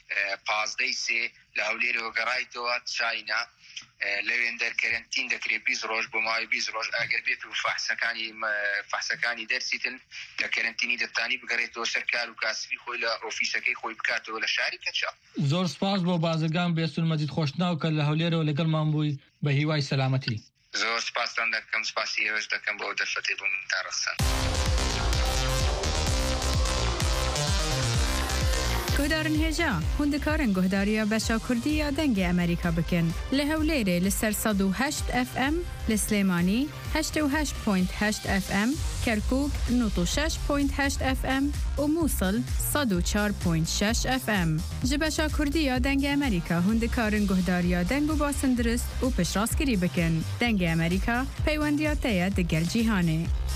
15 سێ لە هەولێرەوە گەڕایتەوە چاینا لەوێن دەرکەرنتین دەکرێت 20 ڕۆژ بۆ ماوەی 20 ڕۆژ ئەگەر بێت و فەحسەکانی دەرسیتن لە کەرنتینی دەتانی بگەڕێتەوە سەر کار و کاسبی خۆی لە ئۆفیسەکەی خۆی بکاتەوە لە شاری کەچا. زۆر سپاس بۆ بازرگان بێستون مەجید خۆشناو کە لە هەولێرەوە لەگەڵمان بووی بە هیوای سەلامەتی. زۆر سپاسان دەکەم سپاسی ئێوەش دەکەم بۆ دەرفەتەی بۆ من تا ڕەسەن. گهدارن هێژا هوندکارن گهداریە بەشا کوردی یا دەنگی ئەمریکا بکەن لە هەولێرێ لەسەر 108 FM لە سلێمانی 88.8 FM کەرکووک 96.8 FM و مووسڵ 104.6 FM ji بەشا کوردی یا دەنگی ئەمریکا هوندکارن گهداریە دەنگ و باسندرست و پشتڕاستگیری بکەن دەنگی ئەمریکا پەیوەندیاتەیە دەگەل جیهانێ.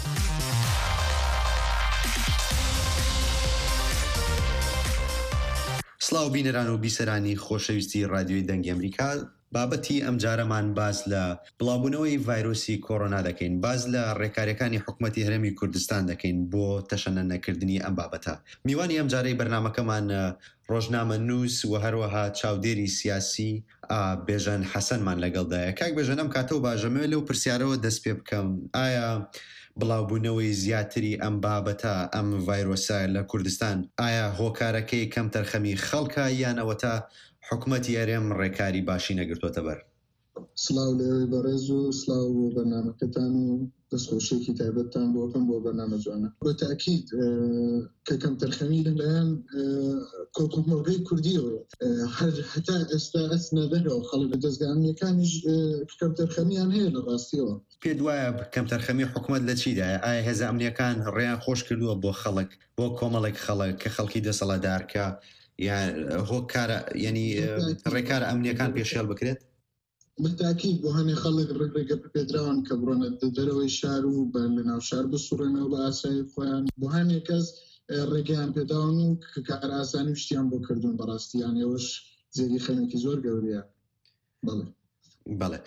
سڵاو بینەران و بیسەرانی خۆشەویستی رادیۆی دەنگی ئەمریکا بابەتی ئەم جارەمان باز لە بڵاوبوونەوەی ڤایرۆسی کۆڕۆنا دەکەین باز لە ڕێکاریەکانی حکوومەتی هەرێمی کوردستان دەکەین بۆ تەشەنە نەکردنی ئەم بابەتە. میوانی ئەم جارەی بەرنامەکەمان ڕۆژنامە نووس و هەروەها چاودێری سیاسی بێژەن حەسەنمان لەگەڵدایە. کاک بێژەن ئەم کاتەوە باژەمەوێت لەو پرسیارەوە دەست پێ بکەم ئایا بڵاوبوونەوەی زیاتری ئەم بابەتە ئەم ڤایرۆسە لە کوردستان ئایا هۆکارەکەی کەم تەرخەمی خەڵکە یانەوە تا حکوومەتی هەرێم ڕێکاری باشی نەگرتوۆتە بەر؟ سلااو لێوەی بەڕێز و سلااو بۆ بەرنامەکەتان و دەستخۆشیێکی تایبەتتان بۆکەم بۆ بەرنامە جوانە بە تاکید کە کەم تەرخەمی لەلایەن کۆکومەڵگەی کوردیەوە هەتا ئێستا ئەچنە دەرەوە خەڵک لە دەستگامیەکانیش کەم تەرخەمیان هەیە لە ڕاستیەوە. پێت وایە کەم تەرخەمی حکوومەت لە چیدایە؟ ئایا هێزە ئەمنیەکان ڕێیان خۆش کردووە بۆ خەڵک بۆ کۆمەڵێک خەڵک کە خەڵکی دەسەڵاتدارکە یان هۆکارە ینی ڕێکارە ئەمنیەکان پێشێل بکرێت؟ بالتاکید بۆ هەنێ خەڵک ڕێگە پێدراون کە بڕۆنە دەرەوەی شار و بە لە ناو شار بسوڕێنەوە بە ئاسایی خۆیان بۆ هەنێ کەس ڕێگەیان پێداون و کار ئاسانی شتیان بۆ کردوون بەڕاستیان ئێوەش زێری خەمێکی زۆر گەورەیە. بەڵێ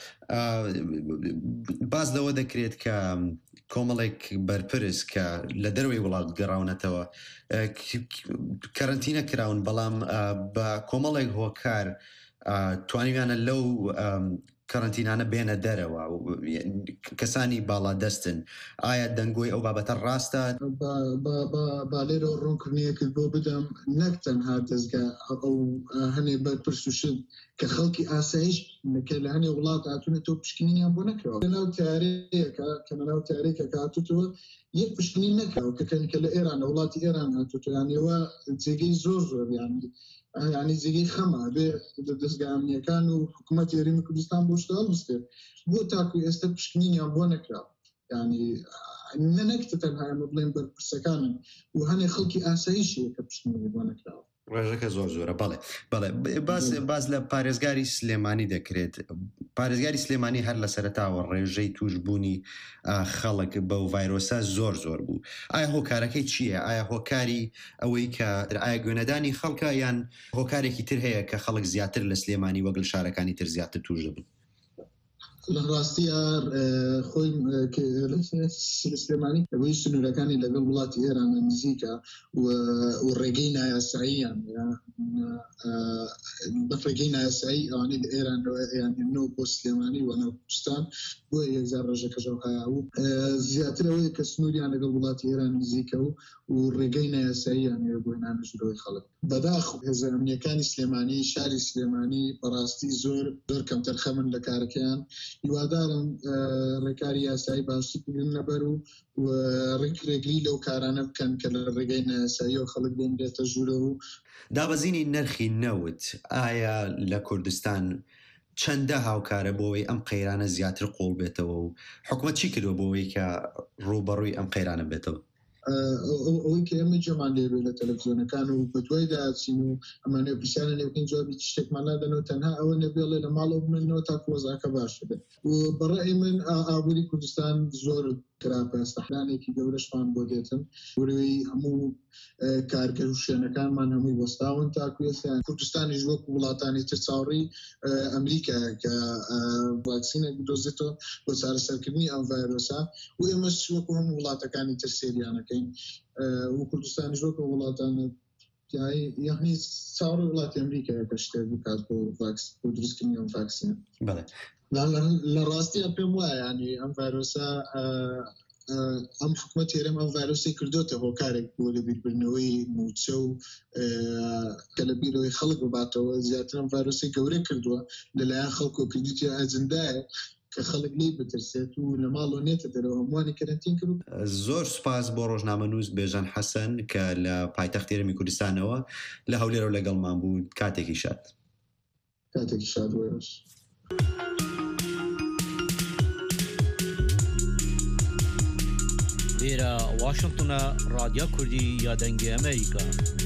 باز لەوە دەکرێت کە کۆمەڵێک بەرپرس کە لە دەروی وڵات گەڕاونەتەوە کەرنتینە کراون بەڵام بە کۆمەڵێک هۆکار توانیویانە لەو کەرنتینانە بێنە دەرەوە کەسانی باڵا دەستن. ئایا دەنگۆی ئەو بابەتە ڕاستە؟ با لێرە ڕوونکردنیەکرد بۆ بدەم نەک تەنها دەستگا ئەو هەنێ بەرپرسوشت کە خەڵکی ئاسایش کە لە هەنێ وڵات هاتوونێتەوە پشکنینیان بۆ نەکراوە لەناو تارەیەکە کە لەناو تارێکە کاتوتەوە یەک پشکنین نەکراوە کە لە ئێران وڵاتی ئێران هاتوتویانەوە جێگەی زۆر ینی جێگەی خەمە بێ دەستگامیەکان و حکوومەت هەرێمی کوردستان بۆ شتە هەڵبستێت بۆ تاکو ئێستا پشکنینیان بۆ نەکراوە ینی نەنەکتە تەنها ئەمە بڵێن بەرپرسەکانن و هەنێ خەڵکی ئاساییشەیە کە پشکنینی بۆ نەکراوە. ڕێژەکە زۆر زۆرە. بەڵێ باز لە پارێزگاری سلێمانی دەکرێت. پارێزگاری سلێمانی هەر لە سەرەتاوە ڕێژەی توشبوونی خەڵک بەو ڤایرۆسە زۆر بوو. ئایا هۆکارەکەی چییە؟ ئایا هۆکاری ئەوەی کە ئایا گوێنەدانی خەڵکە یان هۆکارێکی تر هەیە کە خەڵک زیاتر لە سلێمانی وەگەڵ شارەکانی تر زیاتر توش دەبن؟ لە ڕاستی خۆی سلێمانی ئەوەی سنوورەکانی لەگەڵ وڵاتی ئێران نزیکە و ڕێگەی نایاساییان بەفرەگەی نایاسایی ئەوانەی لە ئێران نۆ بۆ سلێمانی و ناوکوستان بۆ 1000 ڕێژەکەژەو هەیە و زیاتر ئەوەیە کە سنووریان لەگەڵ وڵاتی ئێران نزیکە و ڕێگەی نایاساییان هەیە بۆ هێنانەژورەوەی خەڵک. بەداخ هێزە ئەمنیەکانی سلێمانی شاری سلێمانی بەڕاستی زۆر کەمتەرخەمن لە کارەکەیان هیوادارم ڕێکاری یاسایی باشتر بگرن لەبەر و ڕێگری لەو کارانە بکەن کە لە ڕێگەی نایاسایی و خەڵک بێنرێتە ژوورە و دابەزینی نرخی نەوت ئایا لە کوردستان چەندە هاوکارە بۆەوەی ئەم قەیرانە زیاتر قوڵ بێتەوە و حکوومەت چی کردووە بۆەوەی کە ڕوبەڕووی ئەم قەیرانە بێتەوە؟ ئەوەی کە ئێمە جەمان لێبێ لە تەلەڤیزۆنەکان و بە دوای داچین و ئەمانێ پرسیانە لێبکەین جوابی شتێکمان نادەنەوە تەنها ئەوە نەبێڵێ لە ماڵەوە بمێنەوە تا کۆزاکە باش بێت و بەڕێی من ئابووری کوردستان زۆر خراپە ئەستەحرانێکی گەورەشمان بۆ دێتن وروی هەموو کارگەر و شوێنەکانمان هەمووی وەستاون تاکو ئێستان کوردستانیش وەکو وڵاتانی تر چاوەڕی ئەمریکایە کە ڤاکسینێک بدۆزێتەوە بۆ چارەسەرکردنی ئەم ڤایرۆسە و ئێمەش وەکو هەموو وڵاتەکانی تر سێریانەکەین و کوردستانیش وەکو وڵاتانە یعنی چاوەڕی وڵاتی ئەمریکایە کە شتێک بکات بۆ دروستکردنی ئەم ڤاکسینە. لە ڕاستیە پێم وایە ینی ئەم ڤایرۆسە ئەم حکوومەت هێرەم ئەم ڤایرۆسی کردوتە هۆکارێک بۆ لەبیربردنەوەی موچە و کە لە بیرەوەی خەڵک بباتەوە زیاتر ئەم ڤایرۆسی گەورە کردووە لەلایەن خەڵکو کردوتی ئەجندایە کە خەڵک لی بترسێت و لە ماڵۆ نێتە دەرەوە هەمووانی کەرەنتین کرد. زۆر سوپاس بۆ ڕۆژنامەنووس بێژان حەسەن کە لە پایتەختی هەرێمی کوردستانەوە لە هەولێرەوە لەگەڵمان بوو. کاتێکی شاد. کاتێکی شاد وێرش. لێرە واشنگتنە رادیۆ کوردی یا دەنگی ئەمریکا.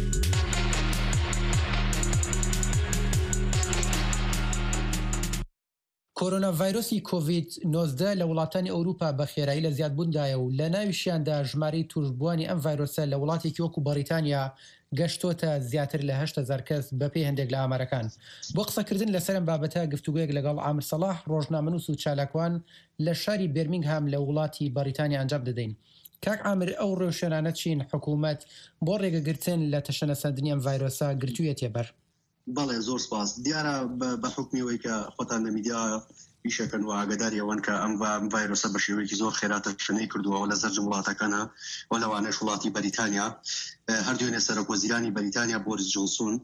کۆرۆنا ڤایرۆسی کۆڤید 19 لە وڵاتانی ئەوروپا بە خێرایی لە زیادبووندایە و لە ناویشیاندا ژمارەی توشبووانی ئەم ڤایرۆسە لە وڵاتێکی وەکو بەریتانیا گەشتۆتە زیاتر لە 8,000 کەس بەپێی هەندێک لە ئامارەکان. بۆ قسەکردن لەسەرم بابەتە گفتوگویەک لەگەڵ عامر سەلاح ڕۆژنامەنووس و چالاکوان لە شاری بێرمینگهام لە وڵاتی بەریتانیا ئەنجام دەدەین. کاک عامر ئەو ڕێوشێنانە چین حکوومەت بۆ ڕێگەگرتن لە تەشەنەسەندنی ئەم ڤایرۆسە گرتوویەتێ بەر؟ بەڵێ زۆر سپاس دیارە بە حکمیەوەی کە خۆتان لە میدیا بیشەکەن و ئاگداری ئەوەن کە ئەم ڤایرۆسە بە شێوەیەکی زۆر خێراتە شنەی کردووە لە سەرج وڵاتەکانە و لەوانەیە وڵاتی بەریتانیا هەردوێنێ سەرۆکوەزیرانی بەریتانیا بۆریس جۆنسۆن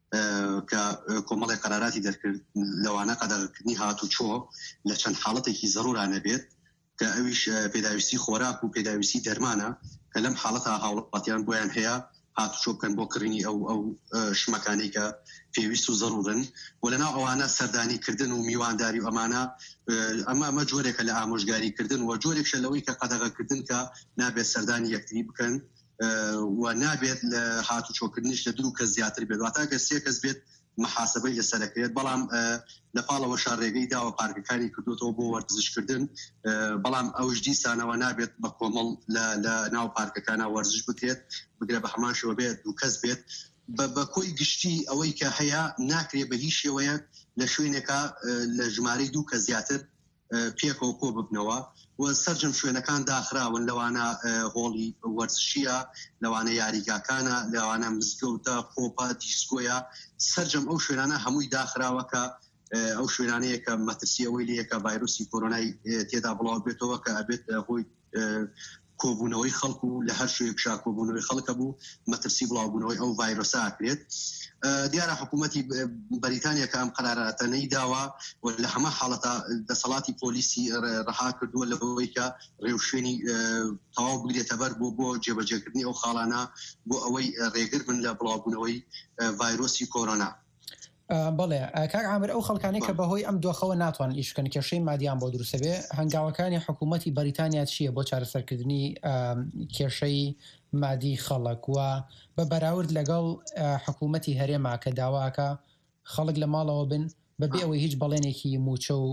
کە کۆمەڵی قەراراتی دەرکرد لەوانە قەدەغەکردنی هاتوچۆ لە چەند حاڵەتێکی زەڕورانە بێت کە ئەویش پێداویستی خۆراک و پێداویستی دەرمانە کە لەم حاڵەتە هاوڵاتیان بۆیان هەیە هاتوچۆ بکەن بۆ کڕینی ئەو شمەکانی کە پێویست و زەڕورن و لەناو ئەوانە سەردانیکردن و میوانداری و ئەمە جۆرێکە لە ئامۆژگاریکردن و جۆرێکشە لەوەی کە قەدەغەکردن کە نابێت سەردانی یەکتری بکەن و نابێت لە هاتوچۆکردنیش لە دوو کەس زیاتر بێت واتە گە سێ کەس بێت محاسبەی لەسەرەکرێت بەڵام لە پاڵەوە شارڕێگەی داوە پارکەکانی کردوتەوە بۆ وەرزشکردن بەڵام ئەوش دیسانەوە نابێت بە کۆمەڵ لە ناو پارکەکانە وەرزش بکرێت بگرێت بە هەمان شێوە بێت دوو کەس بێت بە کۆی گشتی ئەوەی کە هەیە ناکرێت بە هیچ شێوەیە لە شوێنێکە لە ژمارەی دوو کە زیاتر پێکەوە کۆ ببنەوە و سەرجەم شوێنەکان داخراون لەوانە هۆڵی وەرزشیە لەوانە یاریگاکانە لەوانە مزگەوتە خۆپە دیسکۆیە سەرجەم ئەو شوێنانە هەمووی داخراوە کە ئەو شوێنانەیە کە مەترسی ئەوەی لەیەکە ڤایرۆسی کۆرۆنای تێدا بڵاو بێتەوە کە ئەبێت هۆی کۆبوونەوەی خەڵک و لە هەر شوێک شا کۆبوونەوەی خەڵکە بوو مەترسی بڵاوبوونەوەی ئەو ڤایرۆسە ئاکرێت دیارە حکوومەتی بەریتانیا کە ئەم قەراراتەنەی داوە و لە هەمە حاڵەتە دەسەڵاتی پۆلیسی ڕەها کردووە لەوەی کە ڕێوشێنی تەواو بگرێتە بەر بۆ جێبەجێکردنی ئەو خاڵانە بۆ ئەوەی ڕێگر بن لە بڵاوبوونەوەی ڤایرۆسی کۆرۆنا بەڵێ کاک عامر ئەو خەڵکانی کە بەهۆی ئەم دۆخەوە ناتوان ئیشکەن کێشەی مادیان بۆ دروستە بێ هەنگاوەکانی حکوومەتی بەریتانیا چییە بۆ چارەسەرکردنی کێشەی مادی خەڵک وە بە بەراورد لەگەڵ حکوومەتی هەرێما کە داواکە خەڵک لە ماڵەوە بن بەبێ ئەوەی هیچ بەڵێنێکی موچە و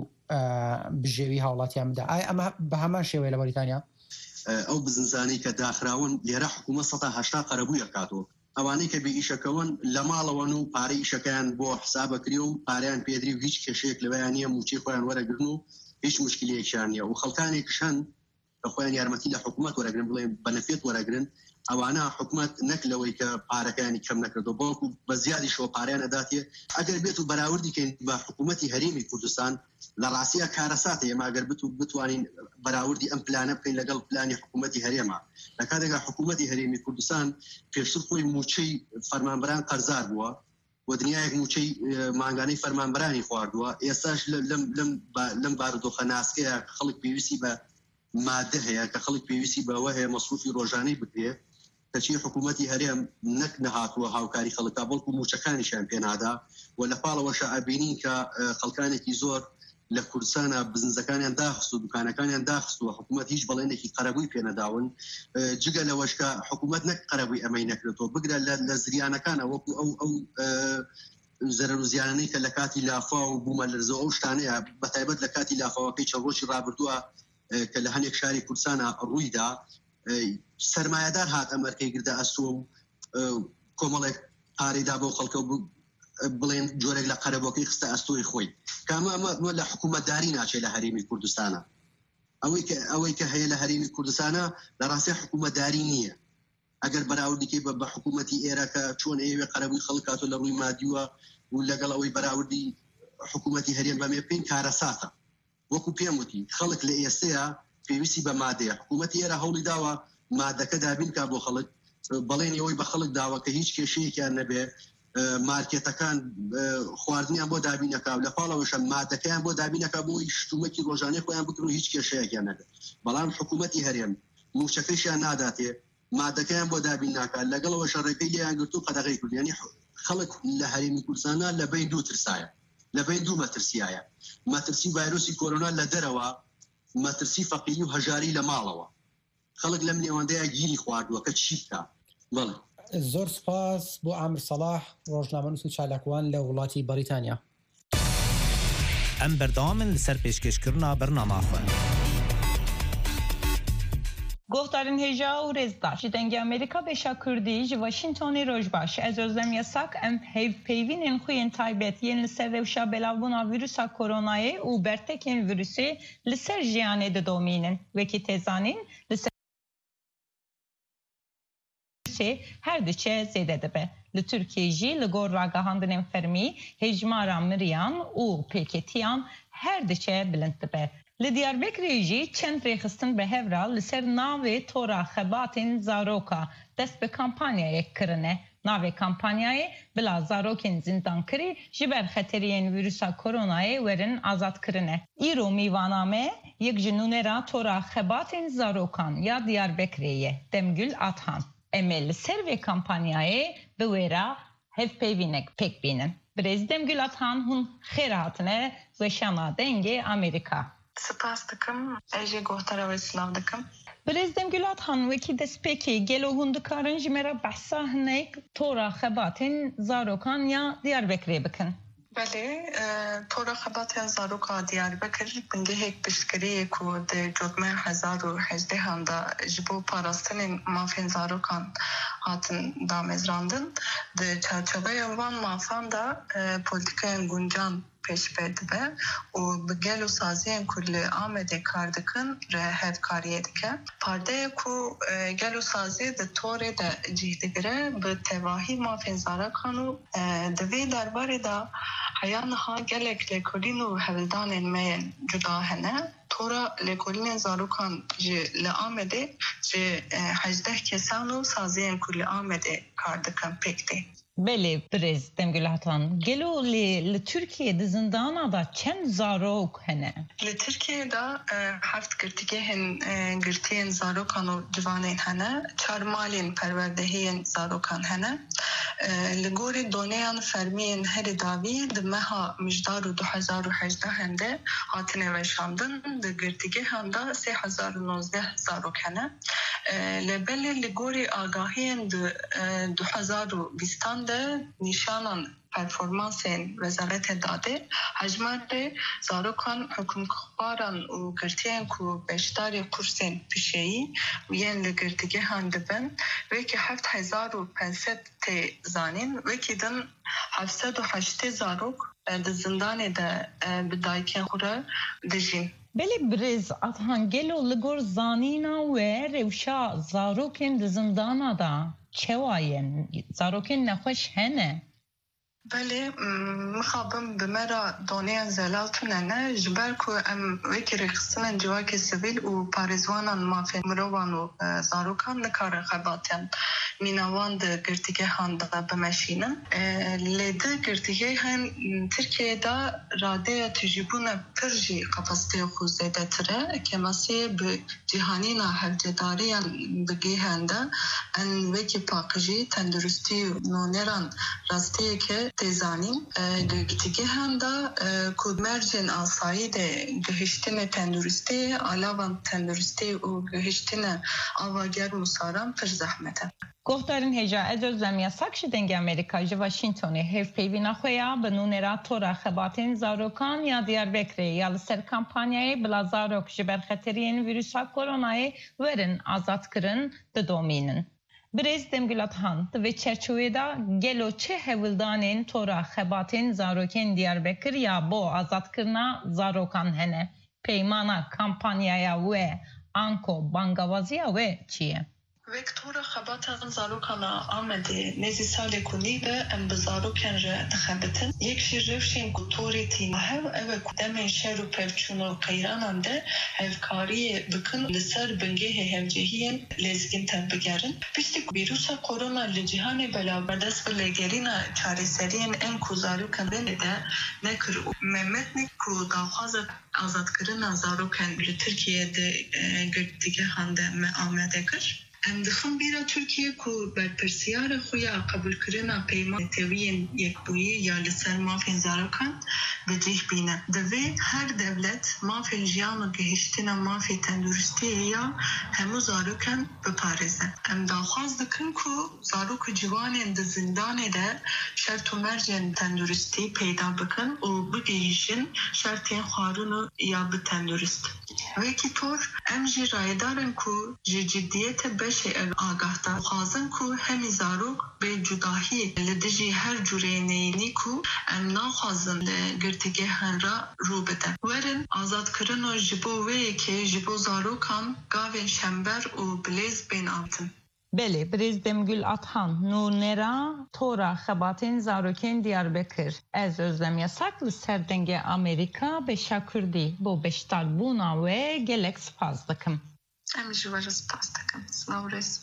بژێوی هاوڵاتیان بدا ئایا ئەمە بە هەمان شێوەیە لە بەریتانیا ئەو بزنزانی کە داخراون لێرە حکوومەت 180 قەرەبووی ئەکاتەوە ئەوانەی کە بێ ئیشەکەون لە ماڵەوەن و پارەی ئیشەکەیان بۆ حسابەکری و پاریان پێدری و هیچ کێشەیەک لەوەیان نییە موچی خۆیان وەرەگرن و هیچ مشکلەیەکیان نییە و خەڵکانێکشان کە خۆیان یارمەتی لە حکوومەت وەرەگرن بڵێن بەنەفێت وەرەگرن ئەوانە حکوومەت نەک لەوەی کە پارەکانی کەم نەکردەوە بەڵکو بە زیادی شەوە پارەیان ئەداتێ ئەگەر بێت و بەراوردیکەین بە حکوومەتی هەرێمی کوردستان لە ڕاستیە کارەساتە ئێماگەر بتوانین بەراوردی ئەم پلانە بکەین لەگەڵ پلانی حکوومەتی هەرێما لە کاتێکا حکوومەتی هەرێمی کوردستان پێشتر خۆی موچەی فەرمانبەران قەرزار بووە و دنیایەک موچەی ماگانەی فەرمانبەرانی خواردووە ئێستاش لەم بارودۆخە ناسکەیە خەڵک پێویستی بە مادە هەیە کە خەڵک پێویستی بەوە هەیە مەسروفی ڕۆژانەی بکرێت کەچی حکوومەتی هەرێم نەک نەهاتووە هاوکاری خەڵکا بەڵکو موچەکانیشیان پێنادا و لە پاڵەوەش ئابینین کە خەڵکانێکی زۆر لە کوردستانە بزنسەکانیان داخست و دوکانەکانیان داخست و حکوومەت هیچ بەڵێنێکی قەرەبووی پێنەداون جگە لەوەشکە حکوومەت نەک قەرەبووی ئەمەی نەکرێتەوە بگرە لە زریانەکانە وەکو ئەو زەرەر و زیانانەی کە لە کاتی لافا و بوومە لەرزەوە ئەو شتانەیە بەتایبەت لە کاتی لافاوەکەی چەند ڕۆژی ڕابردووە کە لە هەنێک شاری کوردستانە ڕوویدا سەرمایه‌دار هات ئەمەرکەی گردە ئەسووە و کۆمەڵێک پارەیدا بۆ خەڵکە بڵێن جۆرێک لە قەرەبۆکەی خستە ئەستۆی خۆی کامە ئەمە لە حکوومەتداری ناچێت لە هەرێمی کوردستانە ئەوەی کە هەیە لە هەرێمی کوردستانە لە ڕاستی حکوومەتداری نییە ئەگەر بەراوردیکەی بە حکوومەتی ئێرەکە چۆن ئێوێ قەرەبووی خەڵکاتۆ لە ڕووی مادیوە و لەگەڵ ئەوەی بەراوردی حکوومەتی هەرێم بەمێ بکەین کارەساتە وەکو پێم وتی خەڵک لە ئێستەیە پێویستی بە مادەیە حکوومەتی ئێرە هەوڵی داوە مادەکە دابین کا بۆ خەڵک بەڵێنی ئەوەی بە خەڵک داوە کە هیچ کێشەیەکیان نەبێ مارکێتەکان خواردنیان بۆ دابینەکە لە پاڵەوەشە مادەکەیان بۆ دابینەکە بۆی شتومەکی ڕۆژانەی خۆیان بکرن و هیچ کێشەیەکیان نەبێت بەڵام حکوومەتی هەرێم موچەکەیشیان ناداتێ مادەکەیان بۆ دابین ناکات لەگەڵەوە شەڕێکەی لیان گرتو قەدەغی کرد یعنی خەڵک لە هەرێمی کوردستانە لە بین دوو ترسایە لە بین دوو مەترسیایە مەترسی ڤایرۆسی کۆرۆنا لە دەرەوە مەترسی فەقیری و هەژاری لە ماڵەوە خەڵک لەم نێوەندەیە گیری خواردووە کە چی بکە بڵێ زۆر سپاس بۆ ئامر سەلاح ڕۆژنامەنووس و چالاکوان لە وڵاتی بەریتانیا ئەم بەردەوامن لەسەر پێشکەشکردنا بەرنامەخۆن گفتارین هێژا و ڕێزباش دەنگی ئەمریکا بێشا کوردی ji Washingtonê rojbaş ez özlem yasak em hevpeyvînên xwe yên taybet yên li ser rewşa belavbûna vîrusa koronayê û bertekên vîrusê li ser jiyanê didomînin wekî têzanîn li ser virüsê her diçe zêde dibe. Li Tirkiye jî li gor ragihandinên fermî, hejmara miriyan û pêketiyan her diçe bilind dibe. Li Diyarbekirê jî çend rêxistin bi hev re li ser navê tora xebatên zaroka dest bi kampanyayek kirine. Navê kampanyayê bila zarokên zindankirî ji ber xeteriyên vîrusa koronayê werin azadkirine. Îro mîvana me yek ji nûnera tora xebatên zarokan ya Diyarbekirê ye. Demgül Athan. Em ê li ser vê kampanyayê bi wê re hevpeyvînek pêk bînin. Birêz Demgül Athan hûn xêr hatine weşana dengê Amerîka. Spas dikim, ez jê gohtara wê silav dikim. Birêz Demgül Athan wekî destpêkê gelo hûn dikarin ji me re behsa hinek tora xebatên zarokan ya Diyarbekirê bikin. Belê, tora xebatên zaroka Diyarbekir bingehek piştgiriyê ku di cotmê 2018 da ji bo parastinên mafên zarokan hatin damezrandin. Di çerçeveya van mafan da politikayên guncan pêşbê dibe û bi gelo saziyên ku li Amedê kar dikin re hevkariyê dike. Pardeyê ku gelo saziyê di torê de cih digire bi tevahî mafên zarokan û di vê derbarê da heya niha gelek lêkolîn û hevldanên me yên cuda hene. Tora lêkolînên zarokan ji li Amedê ji 18 kesan û saziyên ku li Amedê kar dikin pêk tê. Belê birêz Demgül Athan, gelo li Tirkiye di zindana da çend zarok hene? Li Tirkiye da heft girtîgehên girtiyên zarokan û civanên hene, çar malên perwerdehiyên zarokan hene. Li gorî doneyan fermiyên herî davî di meha mijdar û 2018 de hatine weşandin, di girtîgehan da 3019 zarok hene. Lebelê li gorî agahiyên di 2020 de nîşanan performansên Wezaretê Dadê hejmarê zarokan hukûmxwaran û girtiyên ku beşdarê kursên pişeyî û yên li girtîgehan dibin wekî 7500 tê zanîn wekî din 708 zarok di zindanê de bi dayikên xwe re dijîn. Belê birêz Athan gelo li gor zanîna we rewşa zarokên di zindana da çawa yên? Zarokên nexweş hene? Belê, mixabim bi me re doneyan zelal tunene ji ber ku em wekî rêxistinên civakê sivîl û parêzwanan mafên mirovan û zarokan nikarin xebatên mînavan di girtîgehan da bimeşînin. Lê di girtîgehên Tirkiyeyê de radeya tijîbûna pir jî kapasiteya xwe zêdetir e. Kemasiyê bi cîhanîna hevcedariyan bigêhan de en wekî paqijî, tenduristî û nûneran rastiyeke têzanîn. Girtîgehan da ku mercên asayî de gihiştinê tenduristiyê, alavan tenduristî û gihiştinê avager û saran pir zehmet e. Gohdarên hêja ez özlem yasak ji dengê Amerîka ji Washingtonê hevpeyvîna xwe ya bi nûnera tora xebatên zarokan ya Diyarbekirê ya li ser kampanyayê bila zarok ji ber xeteriyên vîrusa koronayê werin azadkirin didomînin. Birêz Demgül Athan, di vê çerçeveyê de gelo çi hevldanên tora xebatên zarokên Diyarbekir ya bo azadkirina zarokan hene? Peymana kampanyaya we anko bangawaziya we çi ye? Vektora xebatên zarokan Amedê nêzî salê ku nîve em bi zarokên re dixebitin. Yek jî rewşên ku torê tîne hev ew e ku demên şer û pevçûn û qeyranan de hevkariyê bikin li ser bingehê hevcehiyên lêzgîn bigerin. Piştî ku vîrusa korona li cîhanê belav dest bi lêgerîna çareseriyên em ku zarokan benê de nekir û Mehmetnik ku daxwaza azadkirina zarokên li Tirkiyeyê de girtîgehan de me Amedê kir. Em dixin bîra Tirkiye ku berpirsiyara xwe ya qebûlkirina peymanê teviyên yekbûyî ya li ser mafên zarokan bi cih bîne. Divê her devlet mafên jiyan û gihîştina mafê tenduristiyê ya hemû zarokan biparêze. Em daxwaz dikin ku zarok û ciwanên di zindanê de şert û mercên tenduristî peyda bikin û bigihîşin şertên xwarin û ya bi tendurist. Wekî tor em jî rayedarin ku ji ciddiyetê beşê ev agahdar xwazin ku hemî zarok bê cudahiyê li dijî her cureyê neyînî ku em naxwazin li girtîgehan re rû bide. Werin azadkirin û ji bo wê yekê ji bo zarokan gavên şember û bilêz bên antin. بله بریز دمگل اتحان نونرا تورا خباتین زاروکین دیاربکر از özlem yasak li ser dengê Amerîka beşa Kurdî bo beşdarbûna wê gelek spas dikim. Em ji we re spas dikim. Silav rêz.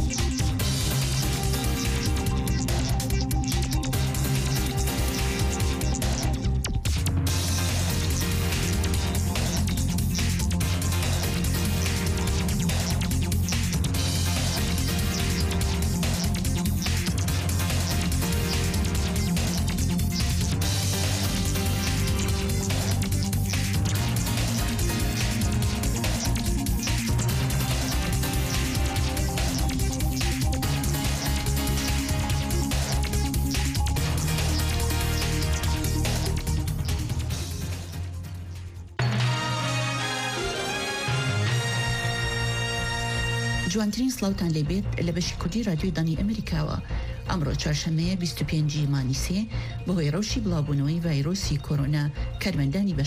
جوانترین سلاوتان لێبێت لە بەشی کوردی رادیۆی دانی ئەمریکاوە ئەمڕۆ چوارشەمەیە 25 مانیسێ بەهۆی ڕەوشی بڵاوبوونەوەی ڤایرۆسی کۆرۆنا کارمەندانی